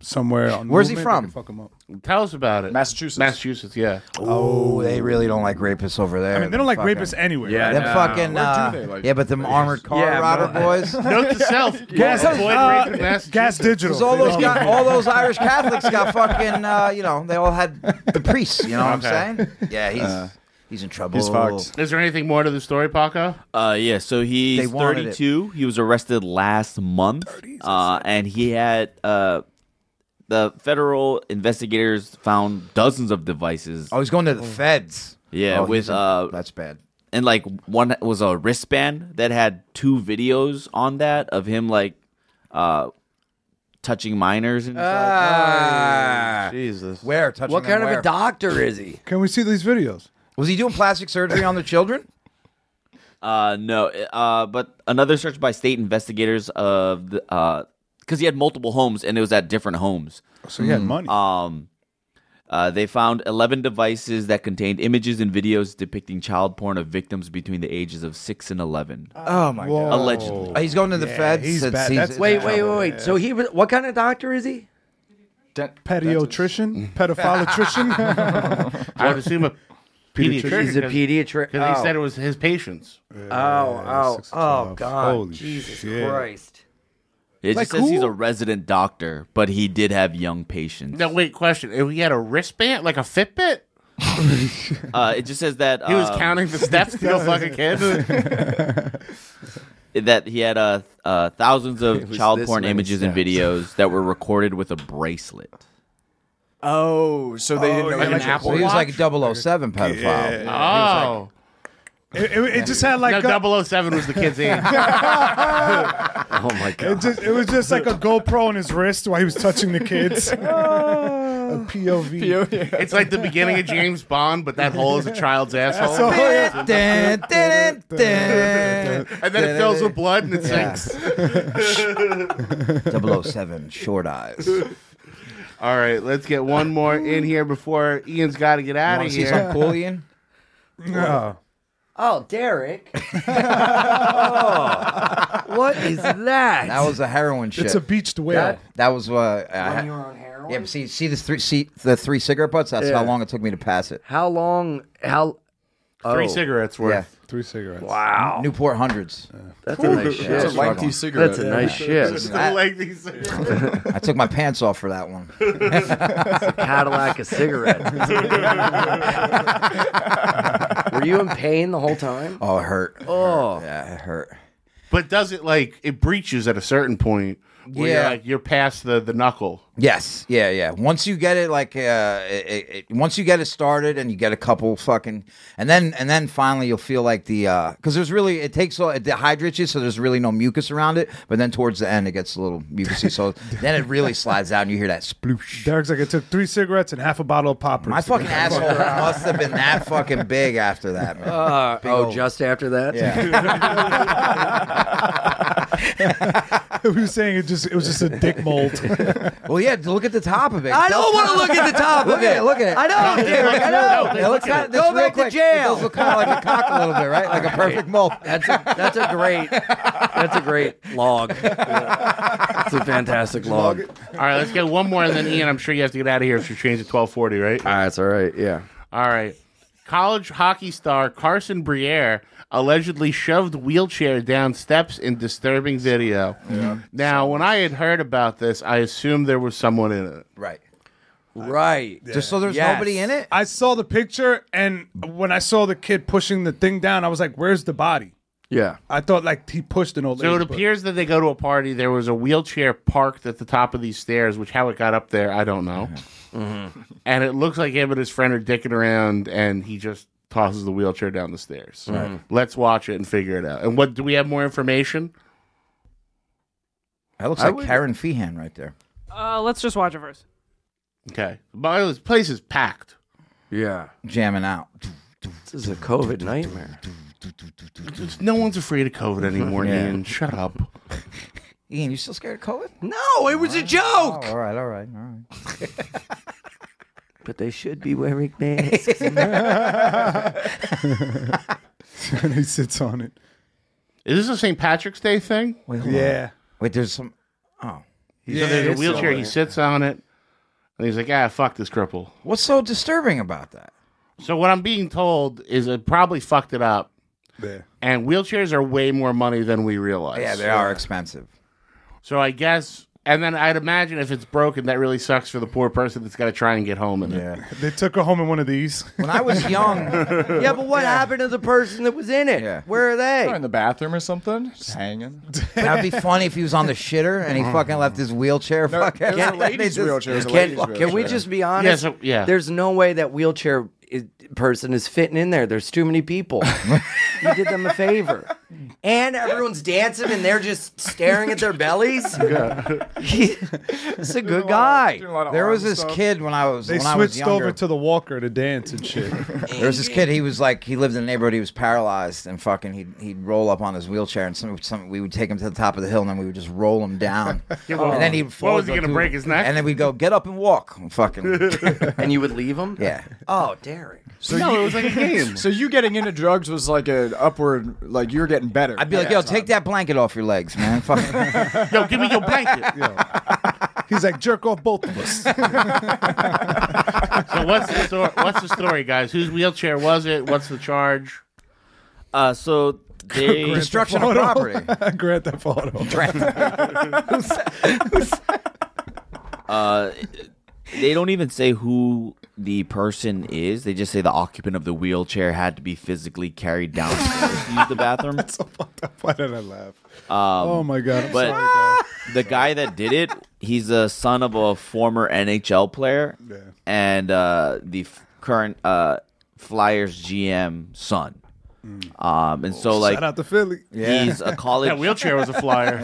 somewhere on Where's he Movement, they from? can fuck him up. Tell us about it. Massachusetts. Massachusetts, yeah. Oh, they really don't like rapists over there. I mean, they don't like Fucking- rapists anywhere. Yeah, right? Them no. fucking Where do they like yeah, but them armored car Yeah, robber but- boys. Note to self. Gas, avoid rape in Massachusetts. Gas Digital. Because all those Irish Catholics got fucking they all had the priests. You know what I'm saying? Yeah, he's in trouble. He's fucked. Is there anything more to the story, Paco? Yeah, so he's They wanted 32. He was arrested last month, and he had the federal investigators found dozens of devices. Oh, he's going to the feds. Yeah, Oh, with that's bad. and like one was a wristband that had 2 videos on that of him like touching minors and stuff. Jesus. Where? Touching What them kind of where? a doctor is he? Can we see these videos? Was he doing plastic surgery on the children? No, but another search by state investigators of the because he had multiple homes and it was at different homes. So he had money. They found 11 devices that contained images and videos depicting child porn of victims between the ages of 6 and 11. Oh my Whoa. god! Allegedly. He's going to the feds. he's It's- bad. he's- That's- Wait. So he was. What kind of doctor is he? Pediatrician? Pedophilitrician? I would assume a pediatrician. He's a pediatrician. Because he said it was his patients. Oh, 6 to 12. God! Holy Jesus shit. Christ! It Like just says he's who? a resident doctor, but he did have young patients. No, wait, question. If he had a wristband, like a Fitbit? It just says that He was counting the steps to go fuck a kid? that he had thousands It of was child this porn many images and steps. videos that were recorded with a bracelet. Oh, so they didn't know like he an was Apple So he was Watch? like a 007 pedophile. Oh. It just had like No, 007 was the kid's age. Oh my God! it was just like a GoPro on his wrist while he was touching the kids. A POV. It's like the beginning of James Bond, but that hole is a child's asshole. So, Dun, dun, dun, dun. And then it fills with blood and it Yeah. sinks. 007, short eyes. All right, let's get one more in here before Ian's got to get out Want of to see something here. cool, Ian? No. Oh, Derek! What is that? That was a heroin shit. It's a beached whale. That was When you were on heroin? yeah. But see the 3 cigarette butts. That's Yeah. how long it took me to pass it. How long? How? 3 Oh, cigarettes worth. Yeah, 3 cigarettes. Wow, Newport hundreds. that's a nice shit. It's a lengthy cigarette. That's a nice shit. Just the lengthy cigarette. I took my pants off for that one. Cadillac of cigarettes. Were you in pain the whole time? Oh, it hurt. Oh, Yeah, it hurt. But does it like it breaches at a certain point where Yeah. you're past the knuckle? Yes, yeah. Once you get it, like, once you get it started, and you get a couple fucking, and then finally you'll feel like because there's really it dehydrates you, so there's really no mucus around it. But then towards the end, it gets a little mucusy, so then it really slides out, and you hear that sploosh. Derek's like, it took 3 cigarettes and half a bottle of poppers. My fucking asshole must have been that fucking big after that, man. Big old- just after that? Yeah. We were saying it was just a dick mold. Well, yeah. Look at the top of it. I don't want to look at the top Look of at it. it. Look at it. I know, Derek. I know. It looks kind of, Go real back to quick, jail. It does look kind of like a cock a little bit, right? Like a perfect mold. That's a great log. It's a fantastic log. All right, let's get one more, and then Ian, I'm sure you have to get out of here if you change to 12:40, right? That's all right. Yeah. All right. College hockey star Carson Briere allegedly shoved wheelchair down steps in disturbing video. Yeah. Now, when I had heard about this, I assumed there was someone in it. Right. Right. Just so there's Yes. nobody in it? I saw the picture, and when I saw the kid pushing the thing down, I was like, where's the body? Yeah. I thought like he pushed an old So it lady. but- appears that they go to a party. There was a wheelchair parked at the top of these stairs, which how it got up there, I don't know. And it looks like him and his friend are dicking around, and he just tosses the wheelchair down the stairs. Right. Let's watch it and figure it out. And what do we have more information? That looks like Karen Feehan right there. Let's just watch it first. Okay. But this place is packed. Yeah. Jamming out. This is a COVID nightmare. No one's afraid of COVID anymore, Yeah. Ian. Shut up. Ian, you still scared of COVID? No, it was a joke. All right. But they should be wearing masks. and he sits on it. Is this a St. Patrick's Day thing? Wait, hold on. Yeah. Wait, there's some. Oh. So there's a it's wheelchair. so He sits on it, and he's like, fuck this cripple. What's so disturbing about that? So what I'm being told is it probably fucked it up. Yeah. And wheelchairs are way more money than we realize. Yeah, they are expensive. So I guess, and then I'd imagine if it's broken, that really sucks for the poor person that's got to try and get home in it. They took her home in one of these. When I was young, Yeah, but what happened to the person that was in it? Yeah. Where are Or in they? the bathroom or something, just hanging. that'd be funny if he was on the shitter and he fucking left his wheelchair. fucking it was a lady's wheelchair. It was a Can, lady's can we wheelchair. just be honest? Yeah. There's no way that wheelchair person is fitting in there. There's too many people. You did them a favor. And everyone's dancing and they're just staring at their bellies. He's a good guy. Doing a lot of There was arm this stuff. kid when I was They when I was switched younger. over to the walker to dance and shit. There was this kid. He was like he lived in the neighborhood. He was paralyzed and fucking he'd roll up on his wheelchair and some we would take him to the top of the hill and then we would just roll him down. And then he'd fall. What was he gonna break his neck? And then we'd go get up and walk. And fucking And you would leave him? yeah. Oh, Derek. So No, it was like a game. So you getting into drugs was like an upward, like you were getting better. I'd be like, yo, take that blanket off your legs, man. Fucking. Yo, give me your blanket. He's like, jerk off both of us. So what's the story, guys? Whose wheelchair was it? What's the charge? So they Destruction of property. Grand Theft Auto. they don't even say who the person is. They just say the occupant of the wheelchair had to be physically carried downstairs to use the bathroom. So fucked up. Why did I laugh? Oh my god! I'm but- sorry, guys. The guy that did it, he's a son of a former NHL player and the current Flyers GM son. And so like Shout out to Philly. he's a college That wheelchair was a flyer.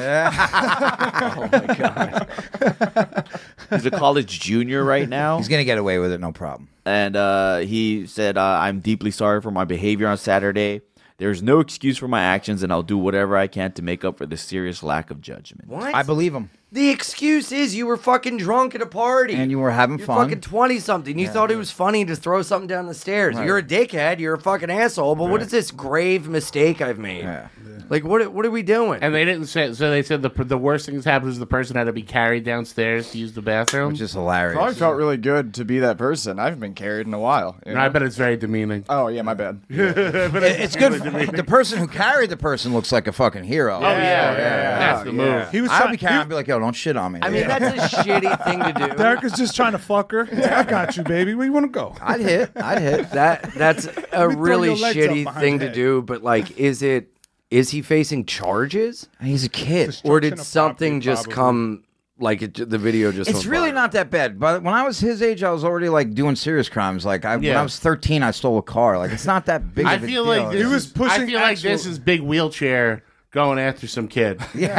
Oh my god. He's a college junior right now. He's gonna get away with it, no problem. And he said, I'm deeply sorry for my behavior on Saturday. There's no excuse for my actions, and I'll do whatever I can to make up for the serious lack of judgment. What? I believe him. The excuse is you were fucking drunk at a party. And you were having You're fun. fucking 20-something. You thought it was funny to throw something down the stairs. You're a dickhead. You're a fucking asshole. But what is this grave mistake I've made? Yeah. Like, what are we doing? And they didn't say. So they said the worst thing that's happened is the person had to be carried downstairs to use the bathroom. Which is hilarious. Probably felt really good to be that person. I haven't been carried in a while. you And I know? bet it's very demeaning. Oh yeah, my bad. It's good. The person who carried the person looks like a fucking hero. Oh yeah, that's the move. He was I'd trying. be carrying. I'd be like, yo, don't shit on me. I mean, that's a shitty thing to do. Derek is just trying to fuck her. I got you, baby. Where you want to go? I'd hit. That's a me throw really your legs up shitty behind thing your to head. do. But like, is he facing charges, He's a kid. or Destruction did of something property, just probably. come? Like the video just. It's went really viral? not that bad. But when I was his age, I was already like doing serious crimes. Like when Yeah. I was 13, I stole a car. Like it's not that big. I of a feel deal. like this He was is, pushing I feel like actual- this is big wheelchair going after some kid.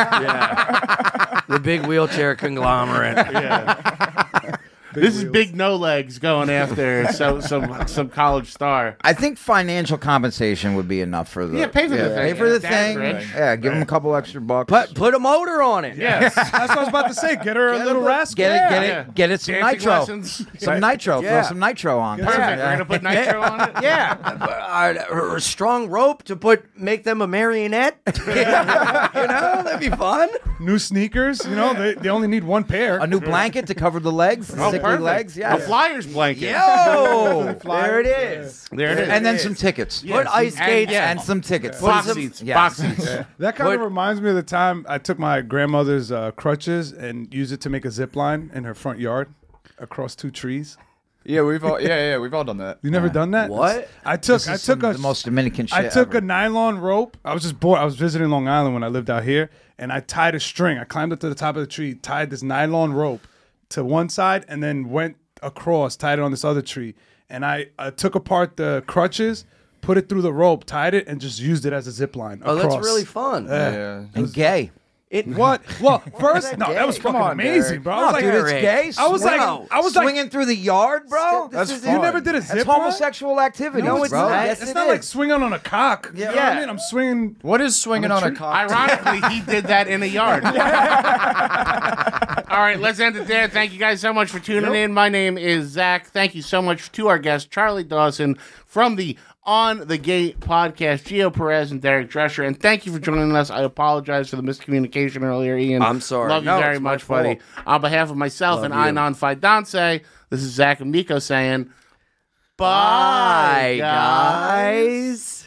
The big wheelchair conglomerate. This is big no legs going after some college star. I think financial compensation would be enough for the. Yeah, pay for the thing. Pay for the Dad's thing. rich. Yeah, give him a couple extra bucks. Put a motor on it. Yes. That's what I was about to say. Get her a little rascal. Get it some Dancing nitro. lessons. Some nitro. Yeah. Throw some nitro on. Perfect. Yeah. We're gonna put nitro on it. Yeah, a strong rope to make them a marionette. You know, that'd be fun. New sneakers. You know, they only need one pair. A new blanket to cover the legs, the sickly perfect. legs. Yeah. A Flyers blanket. Yo, there it is. There it is. And then some tickets. Put ice skates And some tickets. box some- seats. Yes. Box seats. That kind of What- reminds me of the time I took my grandmother's crutches and used it to make a zip line in her front yard across two trees. Yeah, we've all done that. You never done that? What? I took the most Dominican shit I took ever. a nylon rope. I was just bored. I was visiting Long Island when I lived out here, and I tied a string. I climbed up to the top of the tree, tied this nylon rope to one side, and then went across, tied it on this other tree. And I took apart the crutches, put it through the rope, tied it, and just used it as a zip line. Oh, that's across. really fun. Yeah. And gay. What? Well, first, no, gay? that was Come fucking on, amazing, Derek. bro. I No, was like, dude, it's Eric. gay. I was like, Wow. I was like, swinging through the yard, bro. That's you fun. never did a That's zip line? homosexual activity, No, it's bro. not. Yes, It's it not like is. swinging on a cock. You know what I mean? I'm swinging. What is swinging on a cock? Ironically, he did that in a yard. All right, let's end it there. Thank you guys so much for tuning in. My name is Zach. Thank you so much to our guest, Charlie Dawson, from the On the Gate podcast, Gio Perez and Derek Drescher. And thank you for joining us. I apologize for the miscommunication earlier, Ian. I'm sorry. Love you No, very it's my much, buddy. fault. On behalf of myself Love and you. Einon Fidanse, this is Zach Amico saying, Bye, guys.